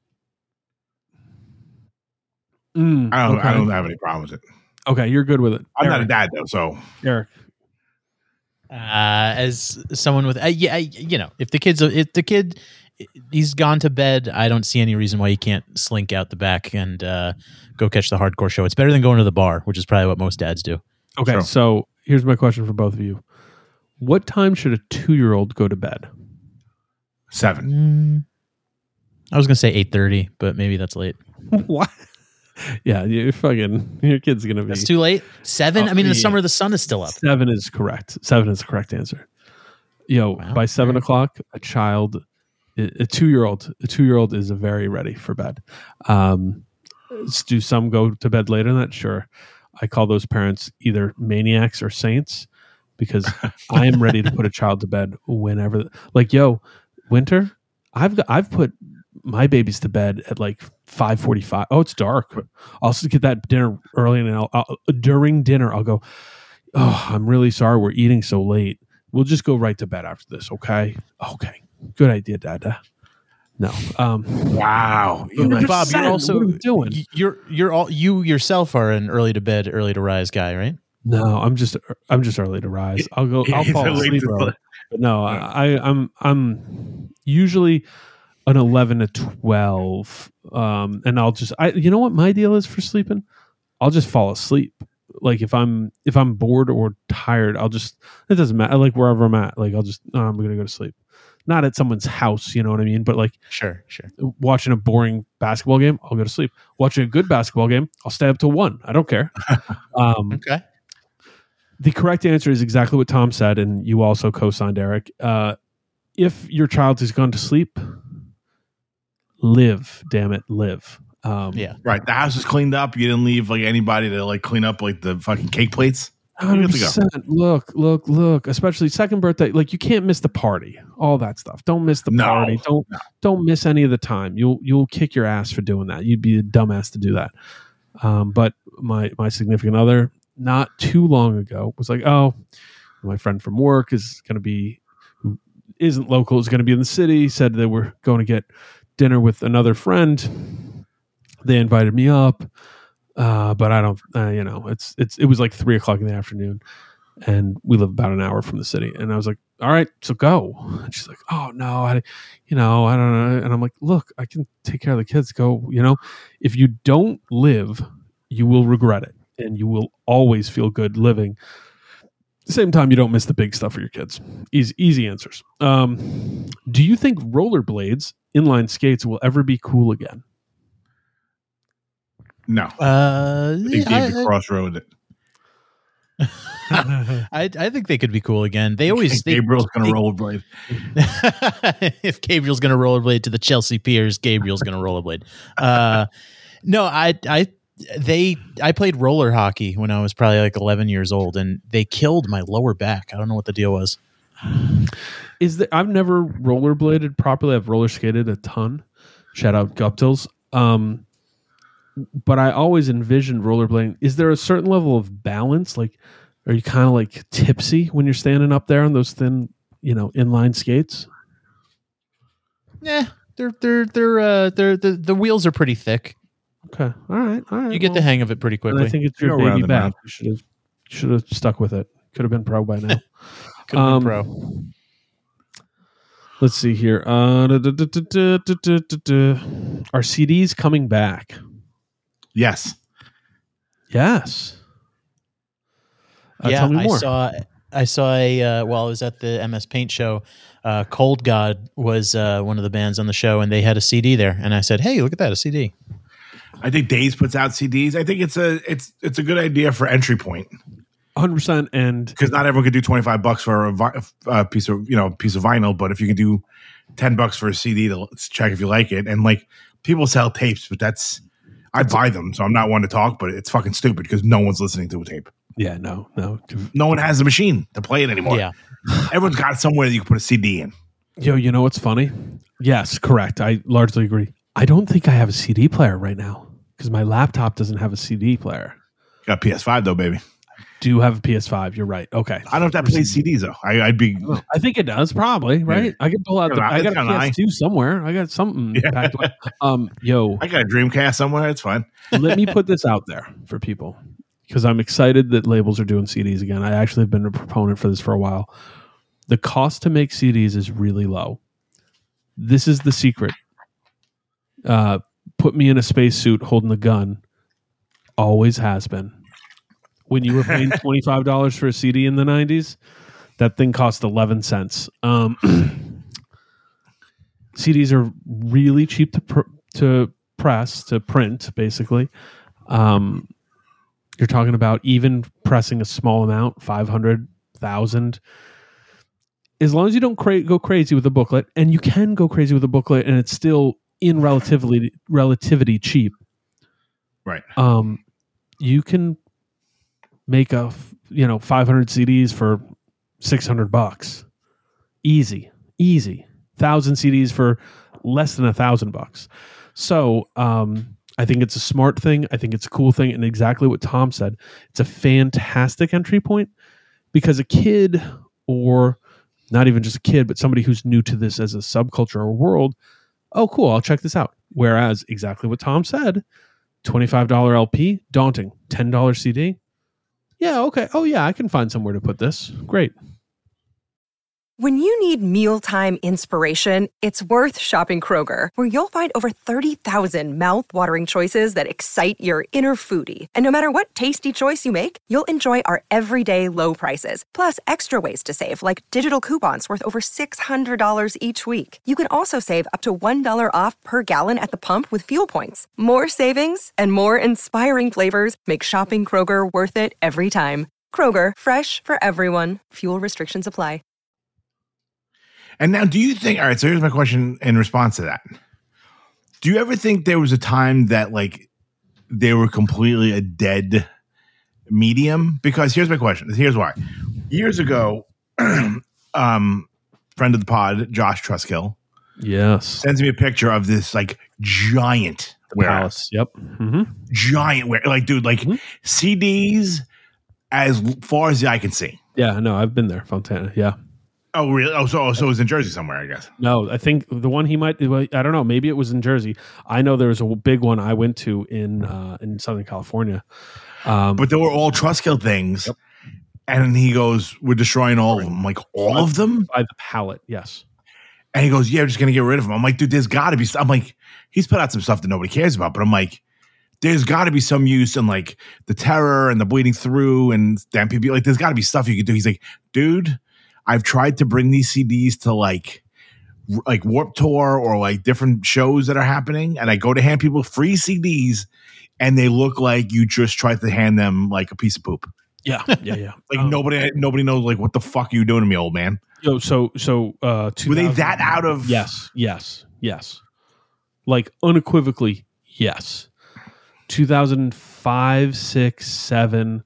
Mm, I don't. okay. I don't have any problem with it. Okay, you're good with it. I'm not a Eric, dad though, so Eric. Uh, as someone with, uh, yeah, I, you know, if the kid's, if the kid, he's gone to bed, I don't see any reason why he can't slink out the back and uh, go catch the hardcore show. It's better than going to the bar, which is probably what most dads do. Okay, Sure. so here's my question for both of you. What time should a two-year-old go to bed? seven. Mm, I was gonna say eight thirty, but maybe that's late. What? Yeah, you're fucking. Your kid's gonna be. That's too late. Seven. Oh, I mean, in the yeah. summer the sun is still up. Seven is correct. Seven is the correct answer. Yo, Wow. by seven Alright. o'clock, a child, a two-year-old, a two-year-old is very ready for bed. Um, s- do some go to bed later than that? Sure. I call those parents either maniacs or saints because I am ready to put a child to bed whenever. Like, yo, Winter, I've got, I've put my babies to bed at like five forty-five. Oh, it's dark. I'll also get that dinner early, and I'll, I'll during dinner I'll go, oh, I'm really sorry we're eating so late. We'll just go right to bed after this, okay? Okay, good idea, Dada. No, um, Wow. You Bob, like- Bob, you're What also are we doing? y- you're you're all you yourself are an early to bed, early to rise guy, right? no, I'm just I'm just early to rise. I'll go. I'll He's fall late asleep to- early. But no, I, I'm I'm usually an eleven to twelve, um, and I'll just I you know what my deal is for sleeping? I'll just fall asleep. Like if I'm if I'm bored or tired, I'll just it doesn't matter. Like wherever I'm at, like I'll just oh, I'm gonna go to sleep. Not at someone's house, you know what I mean? But like Sure, sure. watching a boring basketball game, I'll go to sleep. Watching a good basketball game, I'll stay up till one. I don't care. Um, Okay. the correct answer is exactly what Tom said, and you also co-signed, Eric. Uh, if your child has gone to sleep, live. Damn it, live. Um, Yeah. Right. The house is cleaned up. You didn't leave like anybody to like clean up like the fucking cake plates. one hundred Good to go. percent. Look, look, look. Especially second birthday. Like you can't miss the party. All that stuff. Don't miss the No, party. Don't no. don't miss any of the time. You'll you'll kick your ass for doing that. You'd be a dumbass to do that. Um, but my my significant other, not too long ago, was like, oh, my friend from work is going to be, who isn't local, is going to be in the city. Said they were going to get dinner with another friend. They invited me up. Uh, but I don't, uh, you know, it's, it's, it was like three o'clock in the afternoon and we live about an hour from the city. And I was like, all right, so go. And she's like, oh no, I, you know, I don't know. And I'm like, look, I can take care of the kids. Go, you know, if you don't live, you will regret it and you will always feel good living. At the same time, you don't miss the big stuff for your kids. Easy, easy answers. Um, do you think rollerblades, inline skates will ever be cool again? No. Uh, They yeah, gave the I- crossroad. I I think they could be cool again. They always they, Gabriel's gonna they, rollerblade. if Gabriel's gonna rollerblade to the Chelsea Piers, Gabriel's gonna rollerblade. Uh, no, I I they I played roller hockey when I was probably like eleven years old, and they killed my lower back. I don't know what the deal was. Is that I've never rollerbladed properly. I've roller skated a ton. Shout out Guptils. Um, but I always envisioned rollerblading. Is there a certain level of balance? Like, are you kind of like tipsy when you're standing up there on those thin, you know, inline skates? Yeah, they're they're they're uh they're the the wheels are pretty thick. Okay, all right, all right. You get well, the hang of it pretty and quickly. I think it's your Go around baby and back. around. You should have should have stuck with it. Could have been pro by now. Could have um, been pro. Let's see here. Uh, da, da, da, da, da, da, da, da. Are C Ds coming back? Yes. Yes. Uh, yeah, tell me more. I saw I saw a uh, while I was at the M S Paint show. Uh, Cold God was uh, one of the bands on the show, and they had a C D there. And I said, "Hey, look at that, a C D." I think Days puts out C Ds. I think it's a it's it's a good idea for entry point. one hundred percent. And Because not everyone could do twenty five bucks for a, vi- a piece of you know piece of vinyl, but if you can do ten bucks for a C D to check if you like it, and like people sell tapes, but that's I buy them, so I'm not one to talk, but it's fucking stupid because no one's listening to a tape. yeah, no, no. No one has a machine to play it anymore. Yeah, Everyone's got somewhere that you can put a C D in. Yo, you know what's funny? Yes, correct. I largely agree. I don't think I have a C D player right now because my laptop doesn't have a C D player. Got P S five though, baby. Do have a P S five. You're right. Okay. I don't know if that plays C Ds though. I, I'd be. I think it does probably, right? Yeah. I can pull out the. It's I got a got an P S two somewhere. I got something Yeah. packed away. Um, yo, I got a Dreamcast somewhere. It's fine. let me put this out there for people because I'm excited that labels are doing C Ds again. I actually have been a proponent for this for a while. The cost to make C Ds is really low. This is the secret. Uh, put me in a spacesuit holding a gun. Always has been. When you were paying twenty-five dollars for a C D in the nineties, that thing cost eleven cents. Um, C Ds are really cheap to pr- to press, to print, basically. Um, you're talking about even pressing a small amount, five hundred thousand. As long as you don't cra- go crazy with a booklet, and you can go crazy with a booklet, and it's still in relatively relativity cheap. Right. Um, you can make a f- you know five hundred C Ds for six hundred bucks, easy, easy. Thousand C Ds for less than a thousand bucks. So um, I think it's a smart thing. I think it's a cool thing, and exactly what Tom said. It's a fantastic entry point because a kid, or not even just a kid, but somebody who's new to this as a subculture or world, oh, cool, I'll check this out. Whereas exactly what Tom said, twenty-five dollars L P, daunting. ten dollars C D, yeah, okay. Oh, yeah, I can find somewhere to put this. Great. When you need mealtime inspiration, it's worth shopping Kroger, where you'll find over thirty thousand mouth-watering choices that excite your inner foodie. And no matter what tasty choice you make, you'll enjoy our everyday low prices, plus extra ways to save, like digital coupons worth over six hundred dollars each week. You can also save up to one dollar off per gallon at the pump with fuel points. More savings and more inspiring flavors make shopping Kroger worth it every time. Kroger, fresh for everyone. Fuel restrictions apply. And now, do you think? All right. So here's my question in response to that. Do you ever think there was a time that like they were completely a dead medium? Because here's my question. Here's why. Years ago, um, friend of the pod, Josh Truskill, Yes. sends me a picture of this like giant warehouse. Palace. Yep. Mm-hmm. Giant ware, like dude, like Mhm. C Ds as far as the eye can see. Yeah, no, I've been there, Fontana. Yeah. Oh, really? Oh, so so it was in Jersey somewhere, I guess. No, I think the one he might, well, I don't know, maybe it was in Jersey. I know there was a big one I went to in uh, in Southern California. Um, But they were all Truskill things. Yep. And he goes, we're destroying all of them. I'm like, all of them? by the pallet, yes. And he goes, yeah, we're just going to get rid of them. I'm like, dude, there's got to be. I'm like, he's put out some stuff that nobody cares about. But I'm like, there's got to be some use in like the terror and the bleeding through and damn people. Like, there's got to be stuff you could do. He's like, dude, I've tried to bring these C Ds to like, r- like Warped Tour or like different shows that are happening. And I go to hand people free C Ds and they look like you just tried to hand them like a piece of poop. Yeah, yeah, yeah. Like Um, nobody, nobody knows. Like, what the fuck are you doing to me, old man? Yo, so so uh, Were they two thousand that out of? Yes, yes, yes. Like unequivocally, yes. two thousand five, six, seven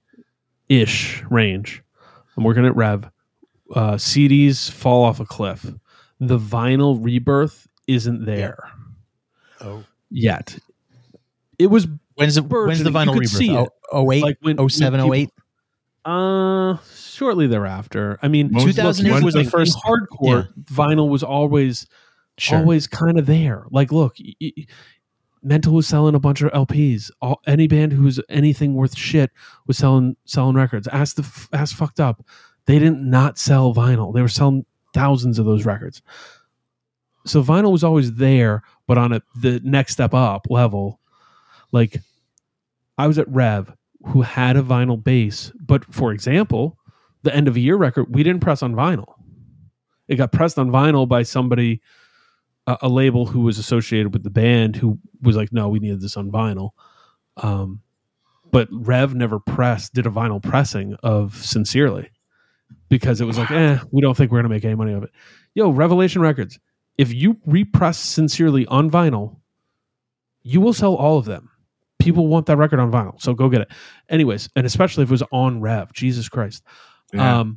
ish range. I'm working at Rev. Uh, C Ds fall off a cliff. The vinyl rebirth isn't there Oh. yet. It was When's the when's the burgeoning. You vinyl could see rebirth? it. Oh, oh eight, Like when- oh seven, when oh eight. Uh, shortly thereafter. I mean, When was- look, 2008 here's was the thing. first- In hardcore. Vinyl was always Sure. always kind of there. Like, look, y- y- Mental was selling a bunch of L Ps. All, any band who was anything worth shit was selling selling records. Ask the f- ask fucked up. They didn't not sell vinyl. They were selling thousands of those records. So vinyl was always there, but on a the next step up level. Like, I was at Rev, who had a vinyl base, but for example, the end of a year record we didn't press on vinyl. It got pressed on vinyl by somebody. A, a label who was associated with the band who was like, no, we needed this on vinyl. Um, but Rev never pressed, did a vinyl pressing of Sincerely because it was like, eh, we don't think we're going to make any money of it. Yo, Revelation Records, if you repress Sincerely on vinyl, you will sell all of them. People want that record on vinyl, so go get it. Anyways, and especially if it was on Rev, Jesus Christ. Yeah. Um,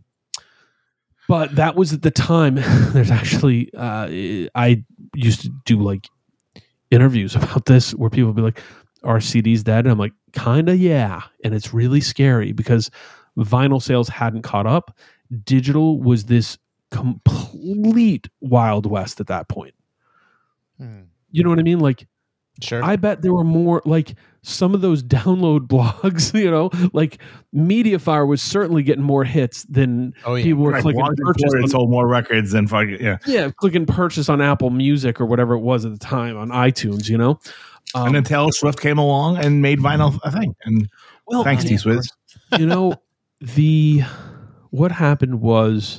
But that was at the time. There's actually, uh, I used to do like interviews about this where people would be like, are C Ds dead? And I'm like, kind of, yeah. And it's really scary because vinyl sales hadn't caught up. Digital was this complete Wild West at that point. Hmm. You know what I mean? Like, Sure. I bet there were more, like some of those download blogs, you know, like Mediafire was certainly getting more hits than Oh, yeah. people were Like, clicking Wanted purchase Employer on, sold more records than fucking yeah. yeah, clicking purchase on Apple Music or whatever it was at the time on iTunes, you know. Um, And then Taylor Swift came along and made vinyl a thing. And well, thanks, I T mean, Swizz. you know, the what happened was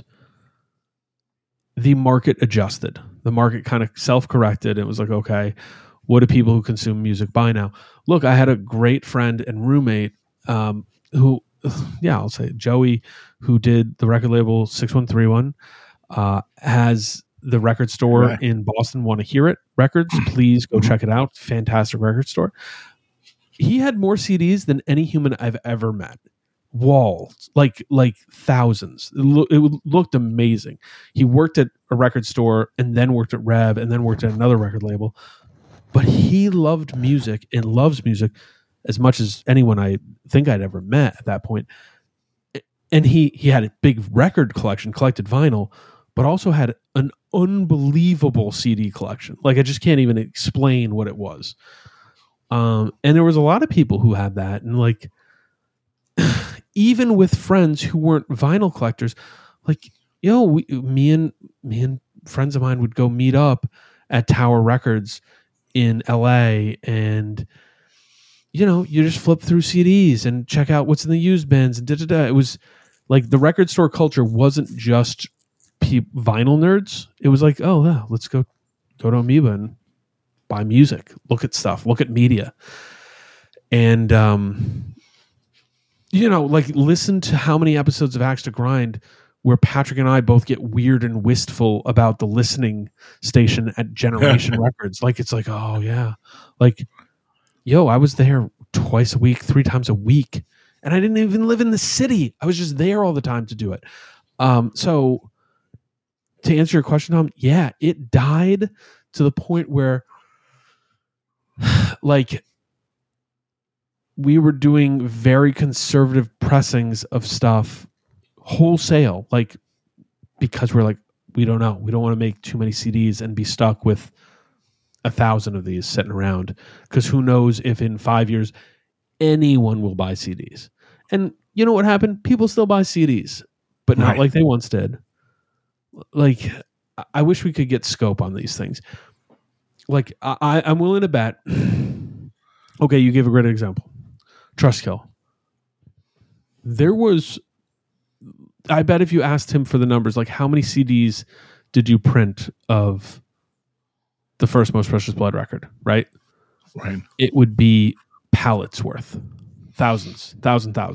the market adjusted. The market kind of self-corrected. It was like, okay, what do people who consume music buy now? Look, I had a great friend and roommate um, who, yeah, I'll say it, Joey, who did the record label six one three one, uh, has the record store Right. in Boston, Want to Hear It Records. Please go check it out. Fantastic record store. He had more C Ds than any human I've ever met. Walls, like like thousands. It, lo- it looked amazing. He worked at a record store and then worked at Rev and then worked at another record label. But he loved music and loves music as much as anyone I think I'd ever met at that point. And he he had a big record collection, collected vinyl, but also had an unbelievable C D collection. Like I just can't even explain what it was. Um, and there was a lot of people who had that, and like even with friends who weren't vinyl collectors, like yo, we, me and me and friends of mine would go meet up at Tower Records in L A, and you know, you just flip through C Ds and check out what's in the used bins and da da da. It was like the record store culture wasn't just pe- vinyl nerds. It was like, oh yeah, let's go go to Amoeba and buy music, look at stuff, look at media, and um, you know, like listen to how many episodes of Axe to Grind where Patrick and I both get weird and wistful about the listening station at Generation Records. Like, it's like, oh, yeah. Like, yo, I was there twice a week, three times a week, and I didn't even live in the city. I was just there all the time to do it. Um, so, to answer your question, Tom, yeah, it died to the point where, like, we were doing very conservative pressings of stuff wholesale, like because we're like, we don't know, we don't want to make too many C Ds and be stuck with a thousand of these sitting around, because who knows if in five years anyone will buy C Ds. And you know what happened? People still buy C Ds, but not Right. like they once did. Like, I wish we could get scope on these things. Like, I, I'm willing to bet. Okay, you gave a great example. Trustkill. There was, I bet if you asked him for the numbers, like how many C Ds did you print of the first Most Precious Blood record, right? Right. It would be pallets worth. Thousands, thousand, thousands.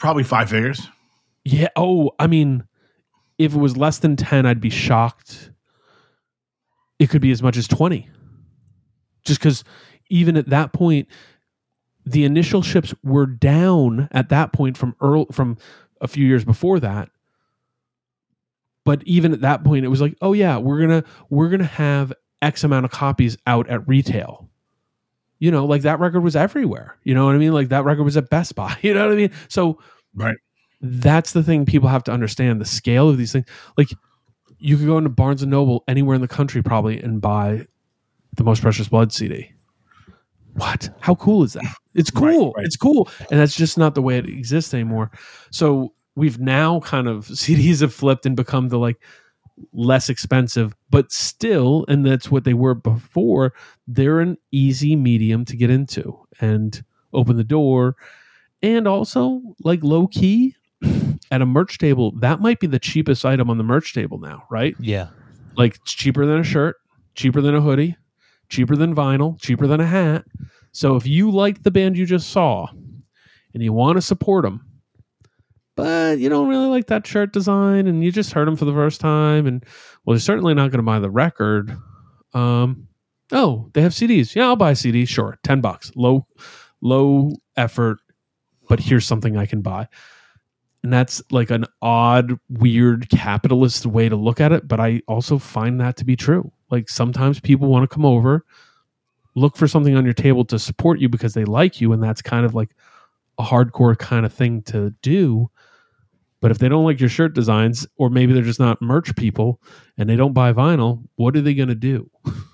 Probably five figures. Yeah. Oh, I mean, if it was less than ten, I'd be shocked. It could be as much as twenty. Just because even at that point, the initial ships were down at that point from early, from a few years before that. But even at that point, it was like, oh yeah, we're gonna we're gonna have X amount of copies out at retail. You know, like that record was everywhere. You know what I mean? Like that record was at Best Buy. You know what I mean? So right. That's the thing people have to understand, the scale of these things. Like you could go into Barnes and Noble anywhere in the country probably and buy the Most Precious Blood C D. What? How cool is that? It's cool. Right, right. It's cool. And that's just not the way it exists anymore. So we've now kind of, C Ds have flipped and become the like less expensive, but still, and that's what they were before, they're an easy medium to get into and open the door. And also like low key at a merch table, that might be the cheapest item on the merch table now, right? Yeah. Like it's cheaper than a shirt, cheaper than a hoodie, cheaper than vinyl, cheaper than a hat. So if you like the band you just saw and you want to support them, but you don't really like that shirt design and you just heard them for the first time and well, you're certainly not going to buy the record. Um, oh, they have C Ds. Yeah, I'll buy a C D. Sure. ten bucks. Low, low effort, but here's something I can buy. And that's like an odd, weird capitalist way to look at it. But I also find that to be true. Like sometimes people want to come over, look for something on your table to support you because they like you. And that's kind of like a hardcore kind of thing to do. But if they don't like your shirt designs, or maybe they're just not merch people and they don't buy vinyl, what are they going to do?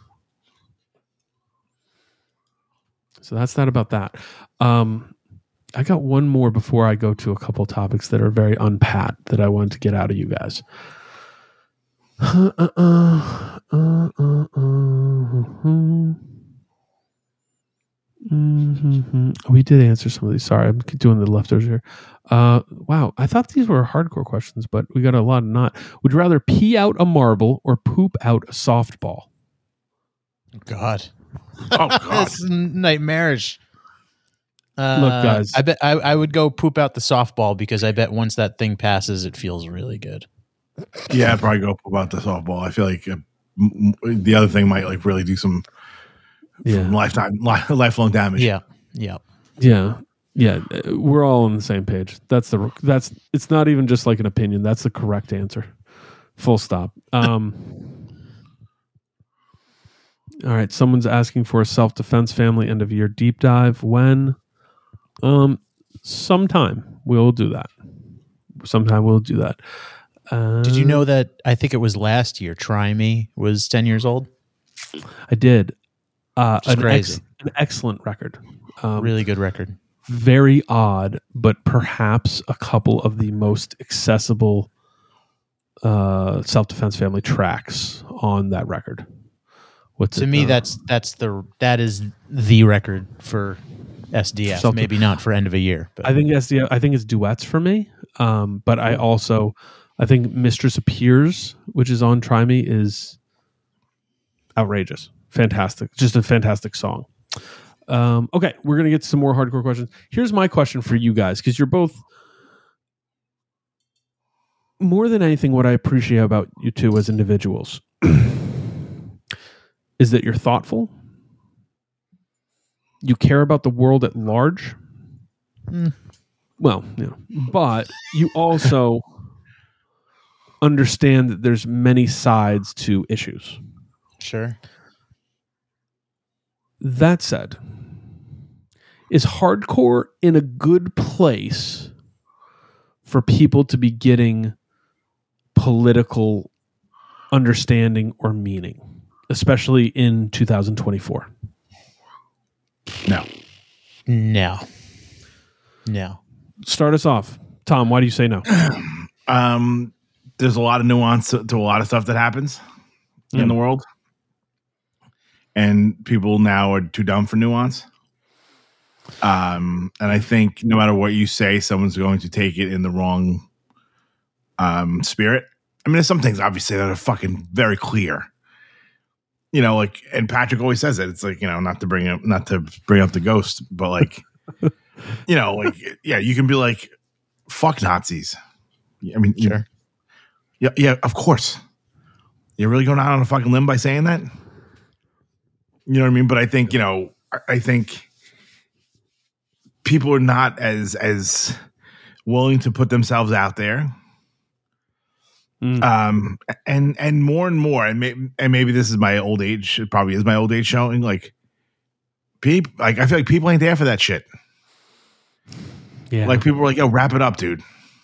So that's that about that. Um, I got one more before I go to a couple topics that are very unpat that I wanted to get out of you guys. Uh, uh, uh, uh, uh, uh, mm-hmm. We did answer some of these. Sorry, I'm doing the leftovers here. Uh, wow, I thought these were hardcore questions, but we got a lot of not. Would you rather pee out a marble or poop out a softball? God. Oh, God. That's nightmarish. Uh, Look, guys. I bet I, I would go poop out the softball because I bet once that thing passes, it feels really good. Yeah, I'd probably go about the softball. I feel like uh, m- the other thing might like really do some Yeah. lifetime, li- lifelong damage. Yeah, yeah, Yeah. Yeah. We're all on the same page. That's the, that's, it's not even just like an opinion. That's the correct answer. Full stop. Um, all right. Someone's asking for a self-defense family end of year deep dive. When? Um, sometime we'll do that. Sometime we'll do that. Uh, Did you know that? I think it was last year. Try Me was ten years old. I did. Uh, It's an, crazy. ex- an excellent record. Um, Really good record. Very odd, but perhaps a couple of the most accessible uh, self-defense family tracks on that record. What's To it, me, uh, that's that's the that is the record for S D F. Self- Maybe not for end of a year, but I think S D F, I think it's duets for me. Um, but I also I think Mistress Appears, which is on Try Me, is outrageous, fantastic, just a fantastic song. Um, okay, we're gonna get to some more hardcore questions. Here's my question for you guys, because you're both, more than anything, what I appreciate about you two as individuals is that you're thoughtful. You care about the world at large. Mm. Well, you know, but you also understand that there's many sides to issues. sure. That said, is hardcore in a good place for people to be getting political understanding or meaning, especially in two thousand twenty-four? No. No, no. Start us off. Tom, why do you say no? Um, there's a lot of nuance to, to a lot of stuff that happens Yeah. in the world. And people now are too dumb for nuance. Um, and I think no matter what you say, someone's going to take it in the wrong um, spirit. I mean, there's some things obviously that are fucking very clear. You know, like, and Patrick always says it. It's like, you know, not to bring up, not to bring up the ghost, but like, you know, like, yeah, you can be like, fuck Nazis. I mean, Sure. Yeah, yeah, of course. You're really going out on a fucking limb by saying that? You know what I mean? But I think, you know, I, I think people are not as as willing to put themselves out there. Mm. Um, and and more and more, and, may, and maybe this is my old age. It probably is my old age showing. Like, people, like I feel like people ain't there for that shit. Yeah, like people are like, "Yo, wrap it up, dude."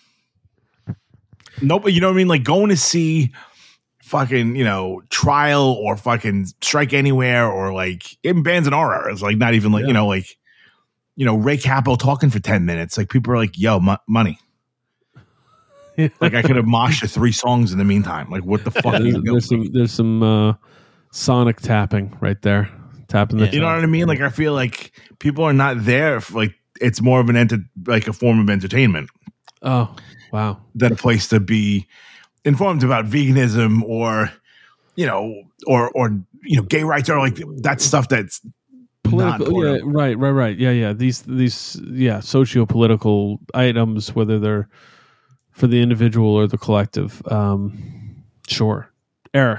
Nope, you know what I mean? Like going to see fucking, you know, Trial or fucking Strike Anywhere or like even bands in our era. It's like not even like, yeah. you know, like, you know, Ray Capo talking for ten minutes. Like people are like, yo, m- money. Like I could have moshed to three songs in the meantime. Like what the fuck? there's, there's some, there's some uh, sonic tapping right there. Tapping the You know what I mean? Like I feel like people are not there. For, like it's more of an enter- like a form of entertainment. Oh, wow. Than a place to be informed about veganism or, you know, or, or, you know, gay rights or like that stuff that's political. Yeah, right, right, right. Yeah, yeah. These, these, yeah, socio-political items, whether they're for the individual or the collective. Um, sure. Eric,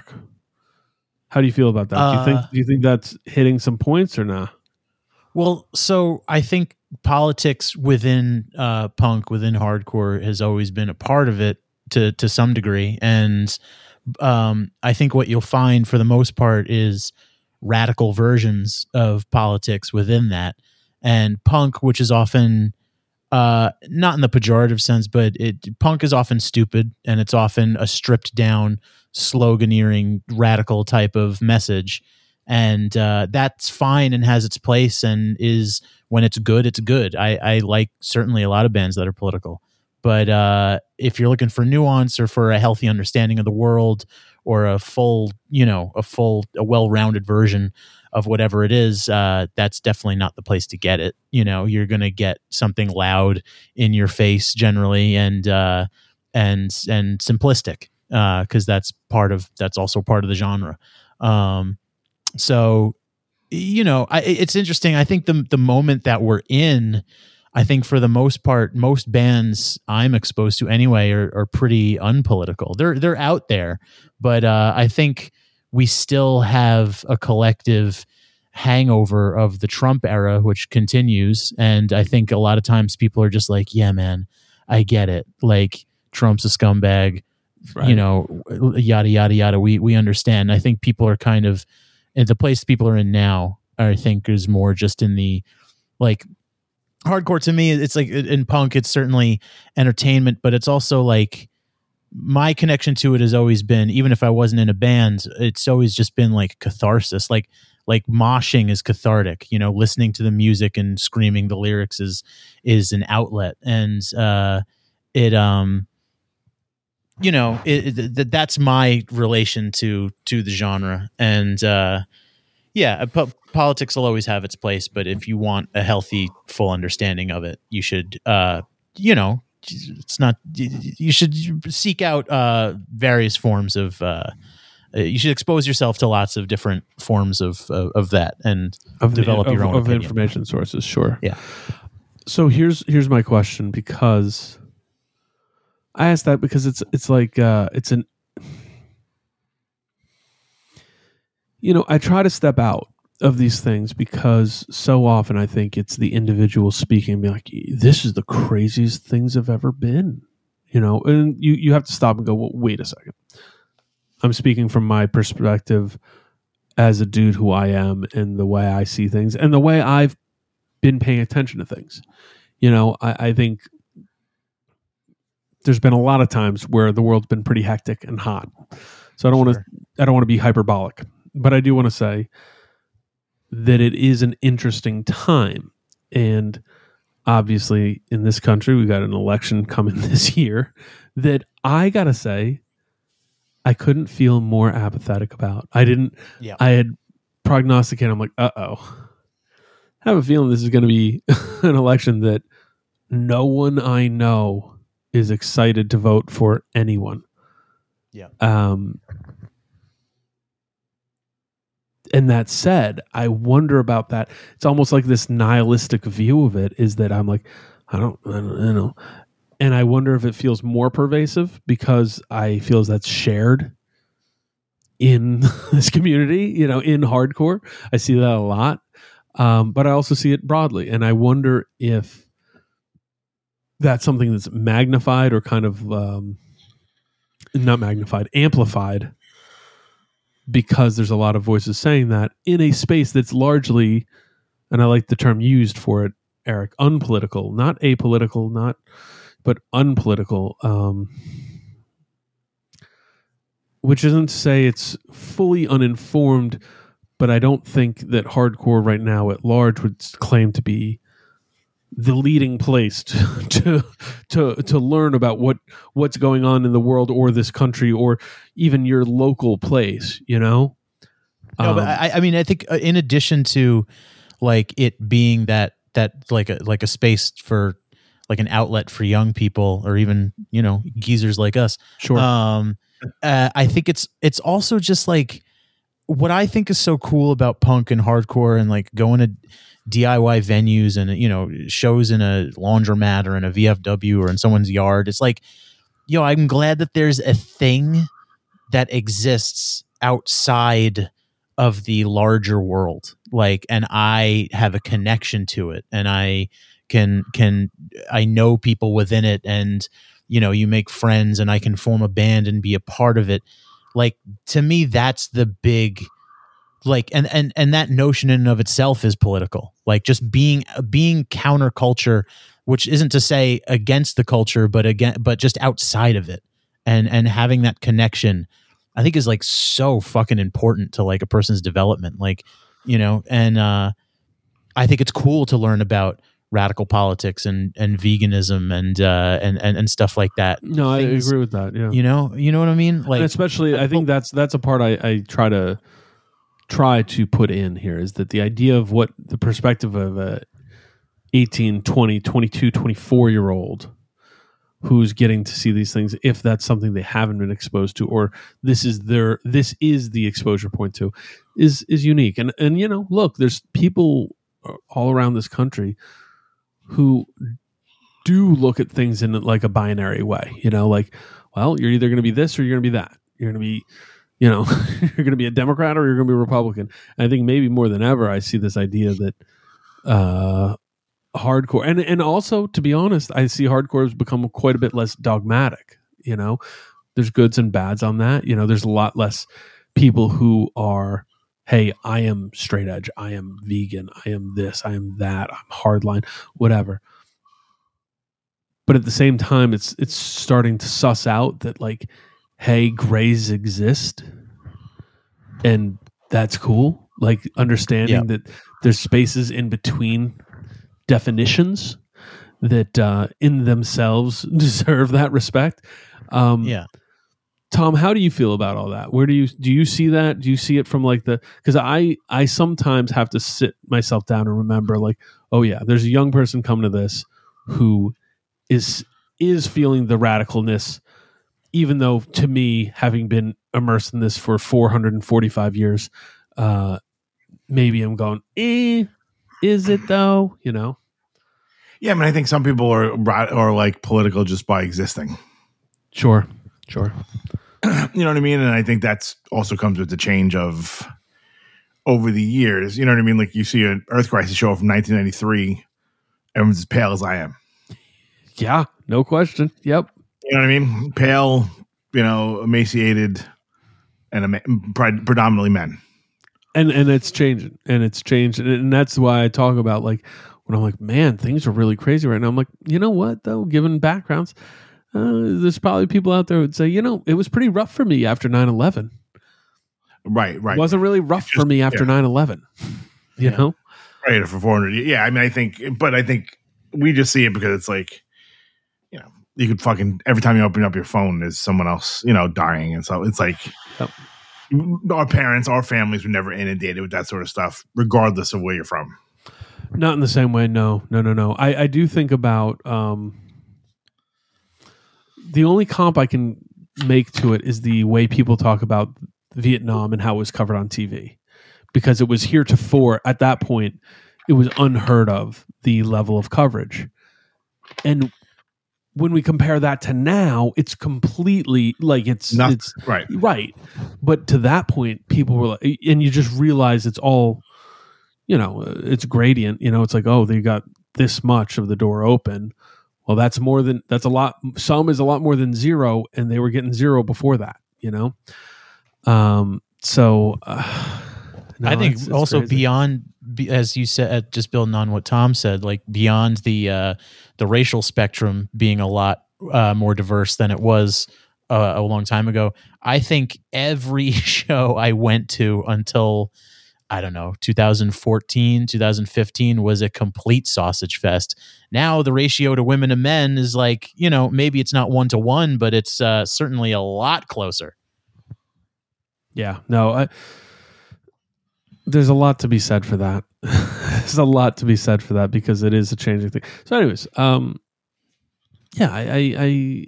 how do you feel about that? Uh, do you think, do you think that's hitting some points or not? Well, so I think politics within uh, punk, within hardcore, has always been a part of it to to some degree, and um, I think what you'll find for the most part is radical versions of politics within that, and punk, which is often uh, not in the pejorative sense, but it punk is often stupid, and it's often a stripped down, sloganeering, radical type of message. And uh, that's fine and has its place and is, when it's good, it's good. I, I like certainly a lot of bands that are political. But uh, if you're looking for nuance or for a healthy understanding of the world or a full, you know, a full, a well-rounded version of whatever it is, uh, that's definitely not the place to get it. You know, you're going to get something loud in your face generally and uh, and and simplistic because uh, that's part of, that's also part of the genre. Um, So, you know, I, it's interesting. I think the the moment that we're in, I think for the most part, most bands I'm exposed to anyway are, are pretty unpolitical. They're they're out there, but uh, I think we still have a collective hangover of the Trump era, which continues. And I think a lot of times people are just like, "Yeah, man, I get it. Like Trump's a scumbag, right. You know, yada yada yada. We we understand." I think people are kind of And the place people are in now, I think, is more just in the, like, hardcore to me, it's like, in punk, it's certainly entertainment, but it's also like, my connection to it has always been, even if I wasn't in a band, it's always just been like catharsis. Like, like moshing is cathartic, you know, listening to the music and screaming the lyrics is, is an outlet. And uh, it, um, you know, it, it, that's my relation to to the genre, and uh, yeah, po- politics will always have its place. But if you want a healthy, full understanding of it, you should, uh, you know, it's not. You should seek out uh, various forms of. Uh, you should expose yourself to lots of different forms of of, of that, and of develop the, your of, own of opinion. information sources. Sure. Yeah. So here's here's my question, because I asked that because it's it's like uh, it's an you know I try to step out of these things because so often I think it's the individual speaking and be like, this is the craziest things have ever been, you know, and you you have to stop and go, well, wait a second. I'm speaking from my perspective as a dude who I am and the way I see things and the way I've been paying attention to things. You know, I, I think there's been a lot of times where the world's been pretty hectic and hot. So I don't sure. want to, I don't want to be hyperbolic, but I do want to say that it is an interesting time. And obviously in this country, we got an election coming this year that I got to say, I couldn't feel more apathetic about. I didn't, yeah. I had prognosticated. I'm like, uh-oh. I have a feeling this is going to be an election that no one I know is excited to vote for anyone. Yeah. Um, and that said, I wonder about that. It's almost like this nihilistic view of it is that I'm like, I don't, I don't, I don't know. and I wonder if it feels more pervasive because I feel that's shared in this community, you know, in hardcore. I see that a lot. Um, but I also see it broadly. And I wonder if that's something that's magnified or kind of, um, not magnified, amplified, because there's a lot of voices saying that in a space that's largely, and I like the term used for it, Eric, unpolitical, not apolitical, not, but unpolitical, um, which isn't to say it's fully uninformed, but I don't think that hardcore right now at large would claim to be the leading place to to to, to learn about what, what's going on in the world or this country or even your local place, you know? No, um, but I, I mean, I think uh, in addition to like it being that that like a like a space for like an outlet for young people or even, you know, geezers like us. Sure. Um, uh, I think it's it's also just like what I think is so cool about punk and hardcore and like going to D I Y venues and, you know, shows in a laundromat or in a V F W or in someone's yard. It's like, yo, I'm glad that there's a thing that exists outside of the larger world. Like, and I have a connection to it and I can, can, I know people within it and, you know, you make friends and I can form a band and be a part of it. Like, to me, that's the big, like, and, and, and that notion in and of itself is political. Like just being, being counterculture, which isn't to say against the culture, but again, but just outside of it and, and having that connection, I think is like so fucking important to like a person's development. Like, you know, and, uh, I think it's cool to learn about radical politics and, and veganism and, uh, and, and, and stuff like that. No, Things, I agree with that. Yeah. You know, you know what I mean? Like, and especially, I think that's, that's a part I, I try to, try to put in here is that the idea of what the perspective of a eighteen, twenty, twenty-two, twenty-four year old who's getting to see these things, if that's something they haven't been exposed to, or this is their, this is the exposure point to, is, is unique. And, and, you know, look, there's people all around this country who do look at things in like a binary way, you know, like, well, you're either going to be this or you're going to be that. You're going to be, you know, you're going to be a Democrat or you're going to be a Republican. And I think maybe more than ever, I see this idea that uh, hardcore, and and also, to be honest, I see hardcore has become quite a bit less dogmatic. You know, there's goods and bads on that. You know, there's a lot less people who are, hey, I am straight edge, I am vegan, I am this, I am that, I'm hardline, whatever. But at the same time, it's it's starting to suss out that like, hey, grays exist and that's cool. Like understanding yeah. that there's spaces in between definitions that uh, in themselves deserve that respect. Um, yeah. Tom, how do you feel about all that? Where do you, do you see that? Do you see it from like the, cause I, I sometimes have to sit myself down and remember like, oh yeah, there's a young person coming to this who is, is feeling the radicalness, even though to me, having been immersed in this for four hundred forty-five years, uh, maybe I'm going, eh, is it though? You know? Yeah, I mean, I think some people are are like political just by existing. Sure, sure. You know what I mean? And I think that's also comes with the change of over the years. You know what I mean? Like you see an Earth Crisis show from nineteen ninety-three, everyone's as pale as I am. Yeah, no question. Yep. You know what I mean? Pale, you know, emaciated, and em- predominantly men. And and it's changing, and it's changed, and that's why I talk about like when I'm like, man, things are really crazy right now. I'm like, you know what though? Given backgrounds, uh, there's probably people out there who'd say, you know, it was pretty rough for me after nine eleven. Right, right. It wasn't really rough just, for me after yeah. nine eleven. You yeah. know, right for four hundred. Yeah, I mean, I think, but I think we just see it because it's like, you know, you could fucking every time you open up your phone, there's someone else, you know, dying, and so it's like. Yep. Our parents, our families were never inundated with that sort of stuff, regardless of where you're from. Not in the same way. No, no, no, no. I, I do think about um, the only comp I can make to it is the way people talk about Vietnam and how it was covered on T V, because it was heretofore at that point, it was unheard of the level of coverage. And when we compare that to now, it's completely like it's Nothing. it's Right. right. But to that point, people were like, and you just realize it's all, you know, it's gradient. You know, it's like, oh, they got this much of the door open. Well, that's more than that's a lot. Some is a lot more than zero, and they were getting zero before that. You know, um. So uh, no, I think it's- it's also crazy. beyond, be- as you said, just building on what Tom said, like beyond the uh, the racial spectrum being a lot uh, more diverse than it was uh, a long time ago. I think every show I went to until, I don't know, two thousand fourteen, two thousand fifteen was a complete sausage fest. Now the ratio to women and men is like, you know, maybe it's not one to one, but it's uh, certainly a lot closer. Yeah, no, I, there's a lot to be said for that. There's a lot to be said for that because it is a changing thing. So, anyways, um, yeah, I, I, I,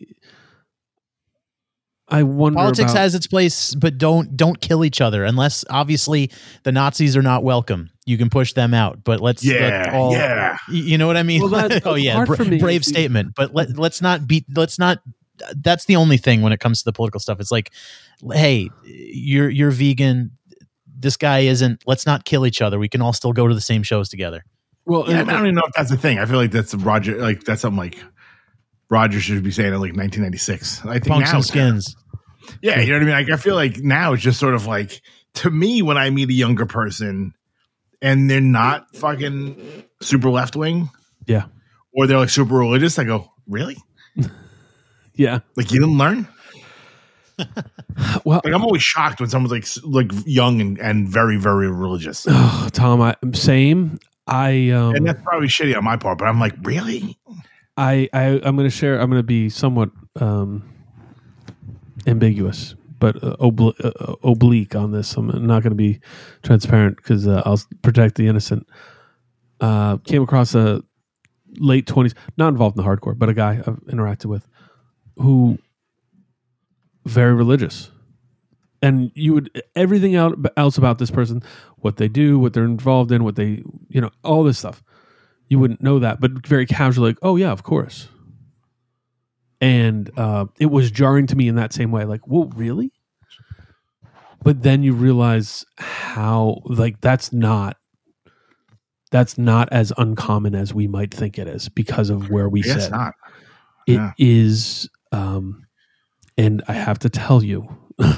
I wonder. Politics about, has its place, but don't don't kill each other unless obviously the Nazis are not welcome. You can push them out, but let's Yeah, let all, yeah. y- you know what I mean. Well, that- oh yeah, hard bra- for me brave is the- statement. But let let's not beat. Let's not. That's the only thing when it comes to the political stuff. It's like, hey, you're you're vegan. This guy isn't. Let's not kill each other. We can all still go to the same shows together. well, Yeah, I, and- mean, I don't even know if that's the thing. I feel like that's Roger. Like that's something like Roger should be saying in like nineteen ninety-six. I think Punks now and it's kinda- skins. Yeah, you know what I mean? Like, I feel like now it's just sort of like, to me, when I meet a younger person and they're not fucking super left wing yeah, or they're like super religious, I go, really? yeah. Like, you didn't learn? Well, Like, I'm always shocked when someone's like s- like young and, and very, very religious. oh, Tom, I same. I um, And that's probably shitty on my part, but I'm like, really? I, I I'm going to share. I'm going to be somewhat um, ambiguous, but uh, obli- uh, oblique on this. I'm not going to be transparent because uh, I'll protect the innocent. Uh, came across a late twenties, not involved in the hardcore, but a guy I've interacted with who very religious, and you would everything out, else about this person, what they do, what they're involved in, what they, you know, all this stuff. You wouldn't know that, but very casually, like, oh yeah, of course. And uh, it was jarring to me in that same way, like, whoa, really? But then you realize how, like, that's not that's not as uncommon as we might think it is because of where we Yeah, sit. it's not. It Yeah. is, um, and I have to tell you,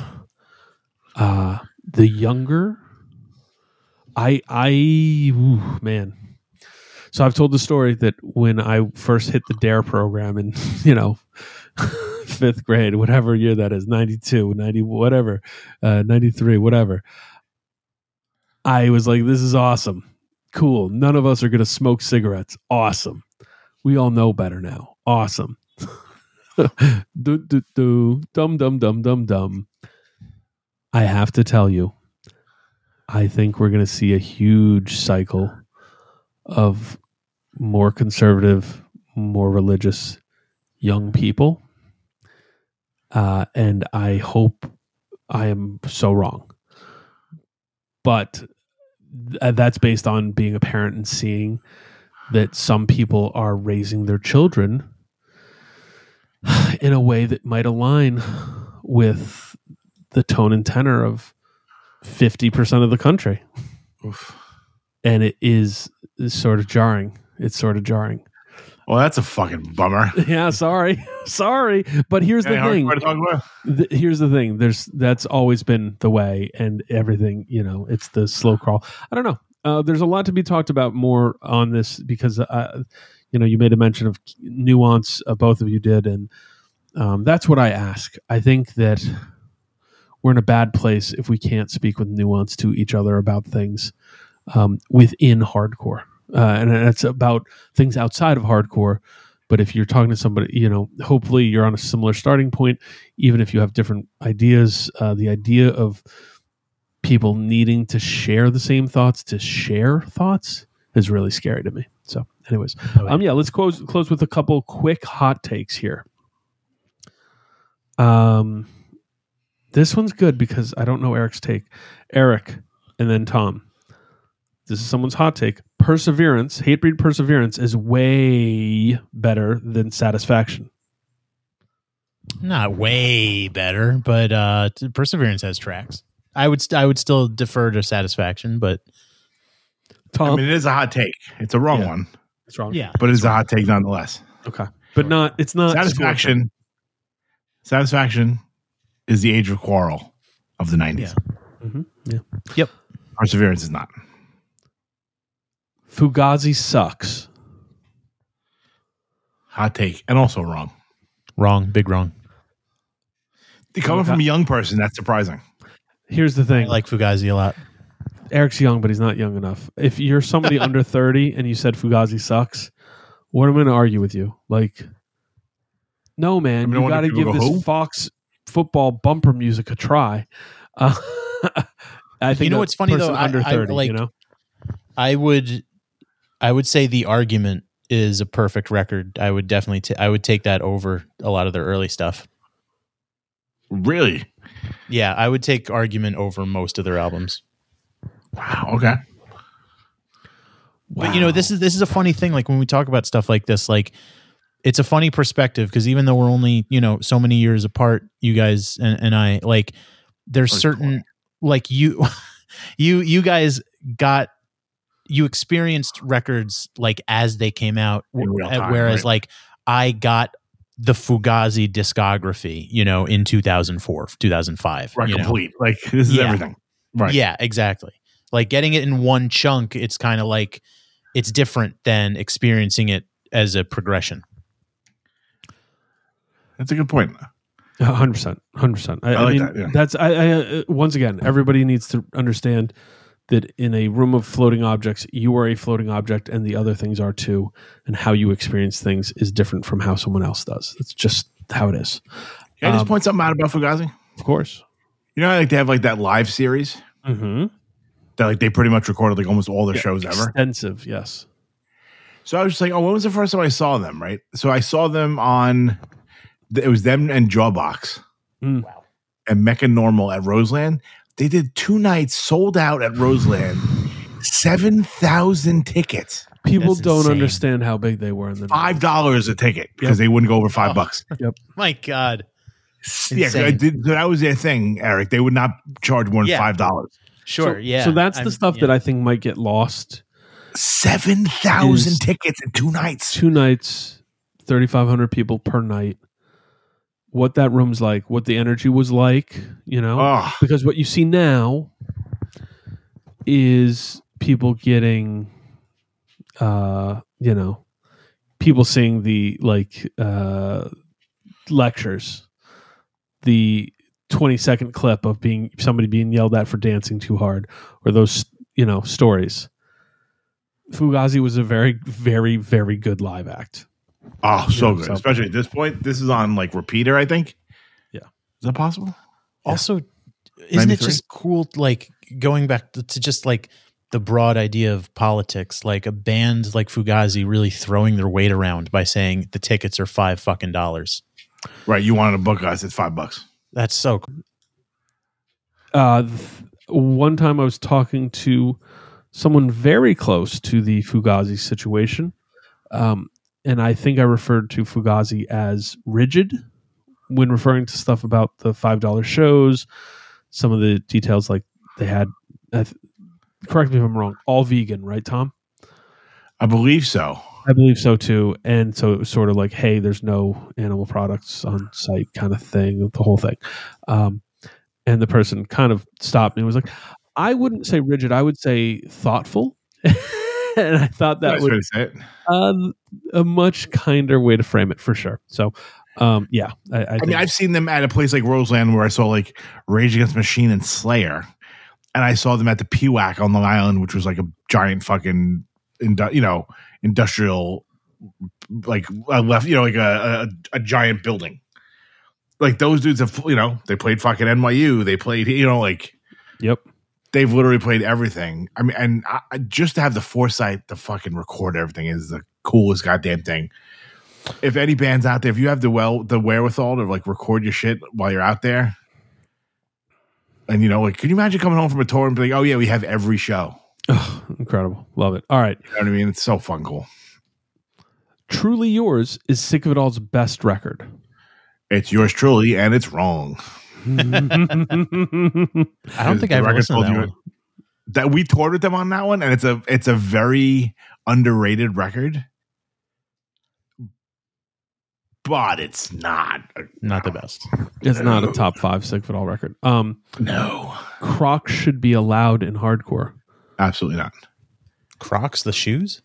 uh, the younger, I, I, ooh, man. So I've told the story that when I first hit the DARE program in, you know, fifth grade, whatever year that is, ninety-two, ninety, whatever, uh, ninety-three, whatever. I was like, this is awesome. Cool. None of us are going to smoke cigarettes. Awesome. We all know better now. Awesome. do, do, do. Dum, dum, dum, dum, dum. I have to tell you, I think we're going to see a huge cycle of more conservative, more religious young people. Uh, and I hope I am so wrong. But th- that's based on being a parent and seeing that some people are raising their children in a way that might align with the tone and tenor of fifty percent of the country. Oof. And it is, is sort of jarring. It's sort of jarring. Well, that's a fucking bummer. Yeah, sorry. Sorry. But here's the Any thing. hardcore to talk about? Th- here's the thing. There's that's always been the way, and everything, you know, it's the slow crawl. I don't know. Uh, there's a lot to be talked about more on this because, uh, you know, you made a mention of nuance. Uh, both of you did, and um, that's what I ask. I think that we're in a bad place if we can't speak with nuance to each other about things um, within hardcore, uh, and it's about things outside of hardcore. But if you're talking to somebody, you know, hopefully you're on a similar starting point, even if you have different ideas. Uh, the idea of people needing to share the same thoughts to share thoughts is really scary to me. So, anyways, um, yeah, let's close close with a couple quick hot takes here. Um, this one's good because I don't know Eric's take. Eric, and then Tom. This is someone's hot take. Perseverance, Hatebreed Perseverance is way better than Satisfaction. Not way better, but uh, Perseverance has tracks. I would st- I would still defer to Satisfaction, but Tom, I mean, it is a hot take. It's a wrong Yeah. one, it's wrong. yeah. but it's a hot take nonetheless. Okay, but not. It's not Satisfaction. Satisfaction is the age of quarrel of the nineties. Mm-hmm. Yeah. Yep. Perseverance is not. Fugazi sucks. Hot take, and also wrong. Wrong. Big wrong. Coming from a young person, that's surprising. Here's the I thing. like Fugazi a lot. Eric's young, but he's not young enough. If you're somebody under thirty and you said Fugazi sucks, what am I going to argue with you? Like, no, man, I mean, I you wonder got to if people give go, this "Who?" Fox football bumper music a try. Uh, I think You know a what's funny, person though? I- Under I, thirty, like- you know. I would, I would say the argument is a perfect record. I would definitely, ta- I would take that over a lot of their early stuff. Really? Yeah, I would take argument over most of their albums. Wow. Okay. But you know, this is this is a funny thing. Like when we talk about stuff like this, like it's a funny perspective because even though we're only you know so many years apart, you guys and, and I, like there's First certain point. like you, you you guys got you experienced records like as they came out, In real time, whereas right. like I got the Fugazi discography, you know, in two thousand four, two thousand five, Right. you know? Complete. Like this is Yeah. everything. Right. Yeah, exactly. Like getting it in one chunk, it's kind of like it's different than experiencing it as a progression. That's a good point. hundred percent, hundred percent. I, I I like mean, that, yeah. that's I, I. uh, Once again, everybody needs to understand that in a room of floating objects, you are a floating object, and the other things are too. And how you experience things is different from how someone else does. It's just how it is. Can I just Um, point something out about Fugazi? Of course. You know, how, like they have like that live series Mm-hmm. that like they pretty much recorded like almost all their shows ever. Extensive, yes. So I was just like, oh, when was the first time I saw them? Right. So I saw them on. It was them and Jawbox Mm. and Mecha Normal at Roseland. They did two nights sold out at Roseland, seven thousand tickets, People That's don't insane. understand how big they were in the five dollars a ticket because they wouldn't go over five Oh. bucks. My God. Yeah, Insane. I did, that was their thing, Eric. They would not charge more than Yeah. five dollars. Sure. So, yeah. So that's I'm- the stuff yeah. that I think might get lost. Seven thousand Is- tickets in two nights. Two nights, thirty-five hundred people per night. What that room's like, what the energy was like, you know? Oh, Because what you see now is people getting, uh, you know, people seeing the like uh, lectures, the twenty second clip of being somebody being yelled at for dancing too hard, or those you know stories. Fugazi was a very, very, very good live act. oh, so Yeah, good. so- Especially at this point. This is on like repeater, I think. Yeah. Is that possible? Also, isn't it ninety-three? just cool, like going back to, to just like the broad idea of politics, like a band like Fugazi really throwing their weight around by saying the tickets are five fucking dollars. Right. You wanted to book us. It's five bucks. That's so cool. Uh, th- one time I was talking to someone very close to the Fugazi situation, um, and I think I referred to Fugazi as rigid when referring to stuff about the five dollar shows. Some of the details, like they had, I th- correct me if I'm wrong, all vegan, right, Tom? I believe so. I believe so too. And so it was sort of like, hey, there's no animal products on site kind of thing, the whole thing. Um, and the person kind of stopped me and was like, I wouldn't say rigid, I would say thoughtful. And I thought that Nice would way to say it. uh, a much kinder way to frame it for sure. So, um, yeah, I, I, I think, mean, I've seen them at a place like Roseland where I saw like Rage Against the Machine and Slayer, and I saw them at the P W A C on Long Island, which was like a giant fucking, indu- you know, industrial, like uh, left, you know, like a, a a giant building. Like those dudes have, you know, they played fucking N Y U, they played, you know, like yep. they've literally played everything. I mean, and I, I- just to have the foresight to fucking record everything is the coolest goddamn thing. If any bands out there, if you have the well the wherewithal to like record your shit while you're out there, and you know, like, can you imagine coming home from a tour and be like, oh yeah, we have every show. Oh, incredible. Love it. All right. You know what I mean? It's so fun, cool. Truly Yours is Sick of It All's best record. It's yours truly, and it's wrong. I don't think I ever listened to that one. That we toured with them on that one, and it's a it's a very underrated record. But it's not a, not the best. It's not a top five Sick Fit All record. Um, no, Crocs should be allowed in hardcore. Absolutely not. Crocs, the shoes?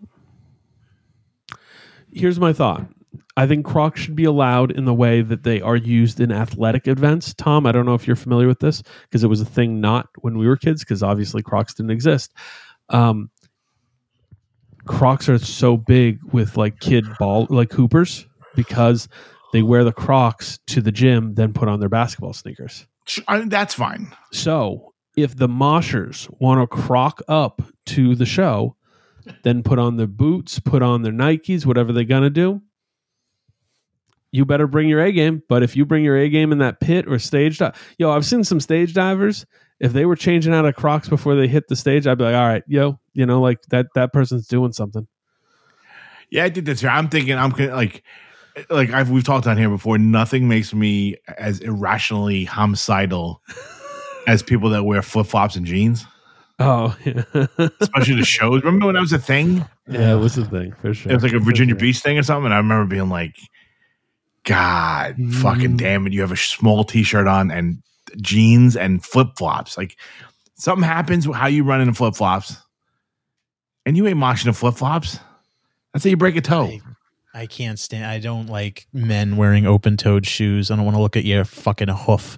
Here's my thought. I think Crocs should be allowed in the way that they are used in athletic events. Tom, I don't know if you're familiar with this because it was a thing not when we were kids because obviously Crocs didn't exist. Um, Crocs are so big with like kid ball, like hoopers, because they wear the Crocs to the gym, then put on their basketball sneakers. I mean, that's fine. So if the moshers want to croc up to the show, then put on their boots, put on their Nikes, whatever they're going to do, you better bring your A game. But if you bring your A game in that pit or stage dive, yo, I've seen some stage divers. If they were changing out of Crocs before they hit the stage, I'd be like, all right, yo, you know, like that, that person's doing something. Yeah, I think that's fair. I'm thinking, I'm like, like I've we've talked on here before. Nothing makes me as irrationally homicidal as people that wear flip flops and jeans. Oh, yeah. Especially the shows. Remember when that was a thing? Yeah, it was a thing for sure. It was like a Virginia Beach thing or something. And I remember being like, God, mm. fucking damn it! You have a small T-shirt on and jeans and flip flops. Like something happens with how you run in flip flops, and you ain't moshing in flip flops. That's how you break a toe. I, I can't stand. I don't like men wearing open-toed shoes. I don't want to look at your fucking hoof.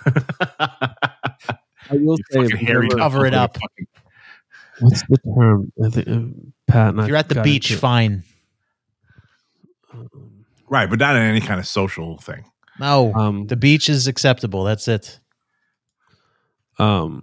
I will you say, hairy cover it up. Fucking, what's the term? I think, uh, Pat, and if you're at the beach, it. fine. Right, but not in any kind of social thing. No, um, the beach is acceptable. That's it. Um,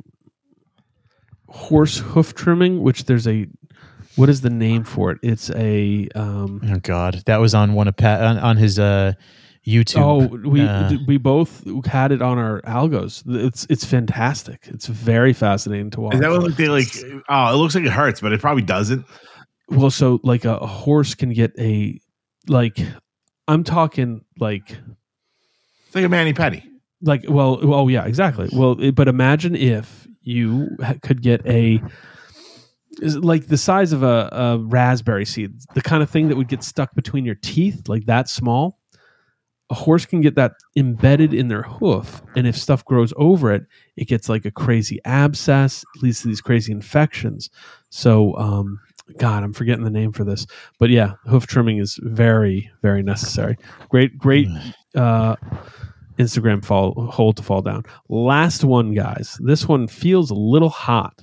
horse hoof trimming, which there's a, what is the name for it? It's a. Um, oh God, that was on one of Pat on, on his uh, YouTube. Oh, we uh, we both had it on our algos. It's it's fantastic. It's very fascinating to watch. Is that what like they like? Oh, it looks like it hurts, but it probably doesn't. Well, so like a, a horse can get a like. I'm talking like it's like a mani-pedi. Like, well, oh yeah, exactly. Well, it, but imagine if you ha- could get a is like the size of a, a raspberry seed, the kind of thing that would get stuck between your teeth, like that small. A horse can get that embedded in their hoof, and if stuff grows over it, it gets like a crazy abscess, leads to these crazy infections. So, um, God, I'm forgetting the name for this, but yeah, hoof trimming is very, very necessary. Great, great uh, Instagram fall hold to fall down. Last one, guys. This one feels a little hot.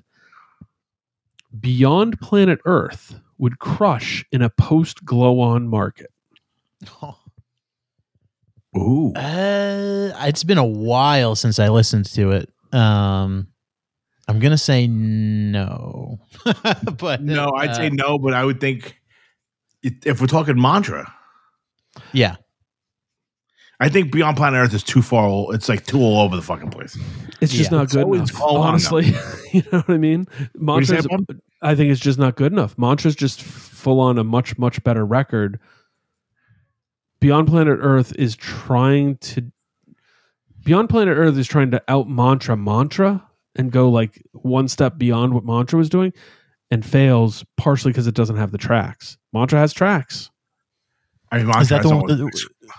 Beyond Planet Earth would crush in a post glow on market. Oh. Ooh, uh, it's been a while since I listened to it. Um, I'm gonna say no, but no, I'd uh, say no, but I would think if we're talking mantra, yeah, I think Beyond Planet Earth is too far. It's like too all over the fucking place. It's just yeah. not good it's enough. Honestly, you know what I mean? Mantra's, I think it's just not good enough. Mantra's just full on a much much better record. Beyond Planet Earth is trying to. Beyond Planet Earth is trying to out mantra mantra. And go like one step beyond what Mantra was doing, and fails partially because it doesn't have the tracks. Mantra has tracks. I mean, Mantra is that the one? With The,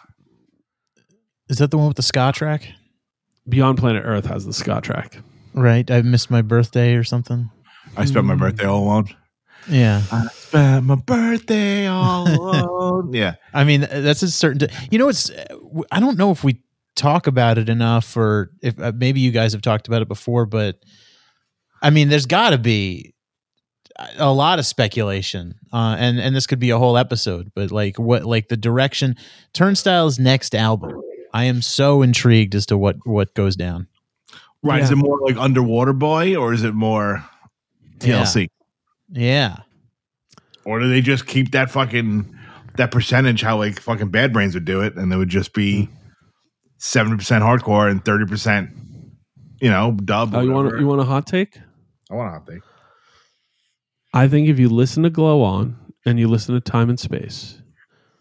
is that the one with the ska track? Beyond Planet Earth has the ska track. Right. I missed my birthday or something. I spent my birthday all alone. Yeah. I spent my birthday all alone. Yeah. I mean, that's a certain. You know, it's. I don't know if we talk about it enough, or if uh, maybe you guys have talked about it before, but I mean, there's got to be a lot of speculation, uh, and and this could be a whole episode. But like, what like the direction Turnstile's next album? I am so intrigued as to what what goes down. Right? Yeah. Is it more like Underwater Boy, or is it more T L C? Yeah. Or do they just keep that fucking that percentage how like fucking Bad Brains would do it, and it would just be seventy percent hardcore and thirty percent, you know, dub. Oh, you want you want a hot take? I want a hot take. I think if you listen to Glow On and you listen to Time and Space,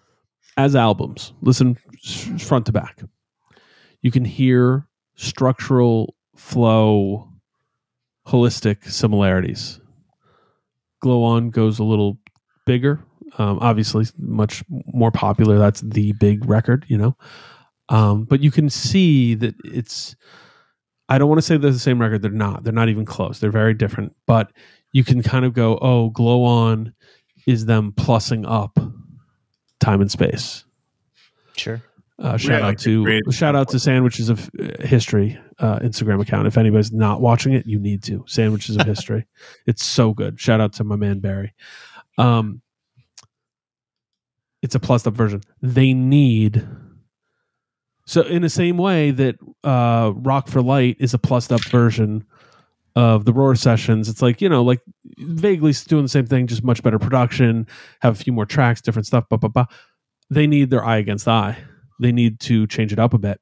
as albums, listen s- front to back, you can hear structural, flow, holistic similarities. Glow On goes a little bigger, um, obviously much more popular. That's the big record, you know. Um, but you can see that it's, I don't want to say they're the same record. They're not. They're not even close. They're very different. But you can kind of go, oh, Glow On is them plussing up Time and Space. Sure. Uh, shout Yeah, out like to great- shout out to Sandwiches of History uh, Instagram account. If anybody's not watching it, you need to. Sandwiches of History. It's so good. Shout out to my man Barry. Um, it's a plussed up version. They need. So in the same way that uh, Rock for Light is a plussed up version of the Roar Sessions, it's like, you know, like vaguely doing the same thing, just much better production, have a few more tracks, different stuff, blah, blah, blah. They need their eye against eye. They need to change it up a bit.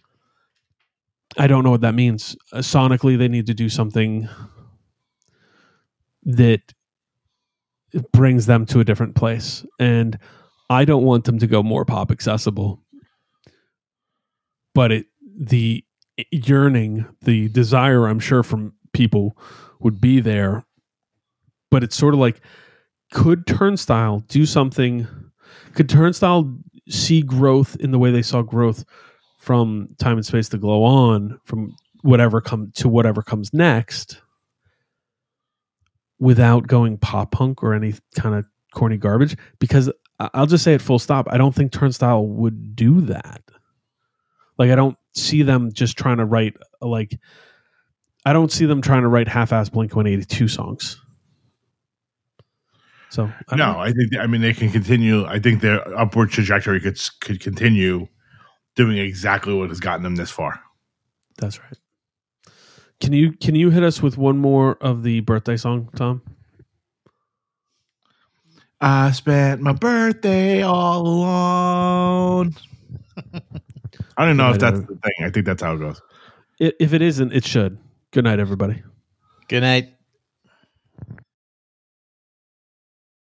I don't know what that means. Uh, sonically, they need to do something that brings them to a different place. And I don't want them to go more pop accessible. But it, the yearning, the desire, I'm sure, from people would be there. But it's sort of like, could Turnstile do something? Could Turnstile see growth in the way they saw growth from Time and Space to Glow On, from whatever come to whatever comes next, without going pop punk or any kind of corny garbage? Because I'll just say it full stop. I don't think Turnstile would do that. Like, I don't see them just trying to write, like, I don't see them trying to write half-ass Blink one eighty-two songs. So I no, I think I mean they can continue. I think their upward trajectory could could continue doing exactly what has gotten them this far. That's right. Can you can you hit us with one more of the birthday song, Tom? I spent my birthday all alone. I don't know if that's the thing. I think that's how it goes. If it isn't, it should. Good night, everybody. Good night.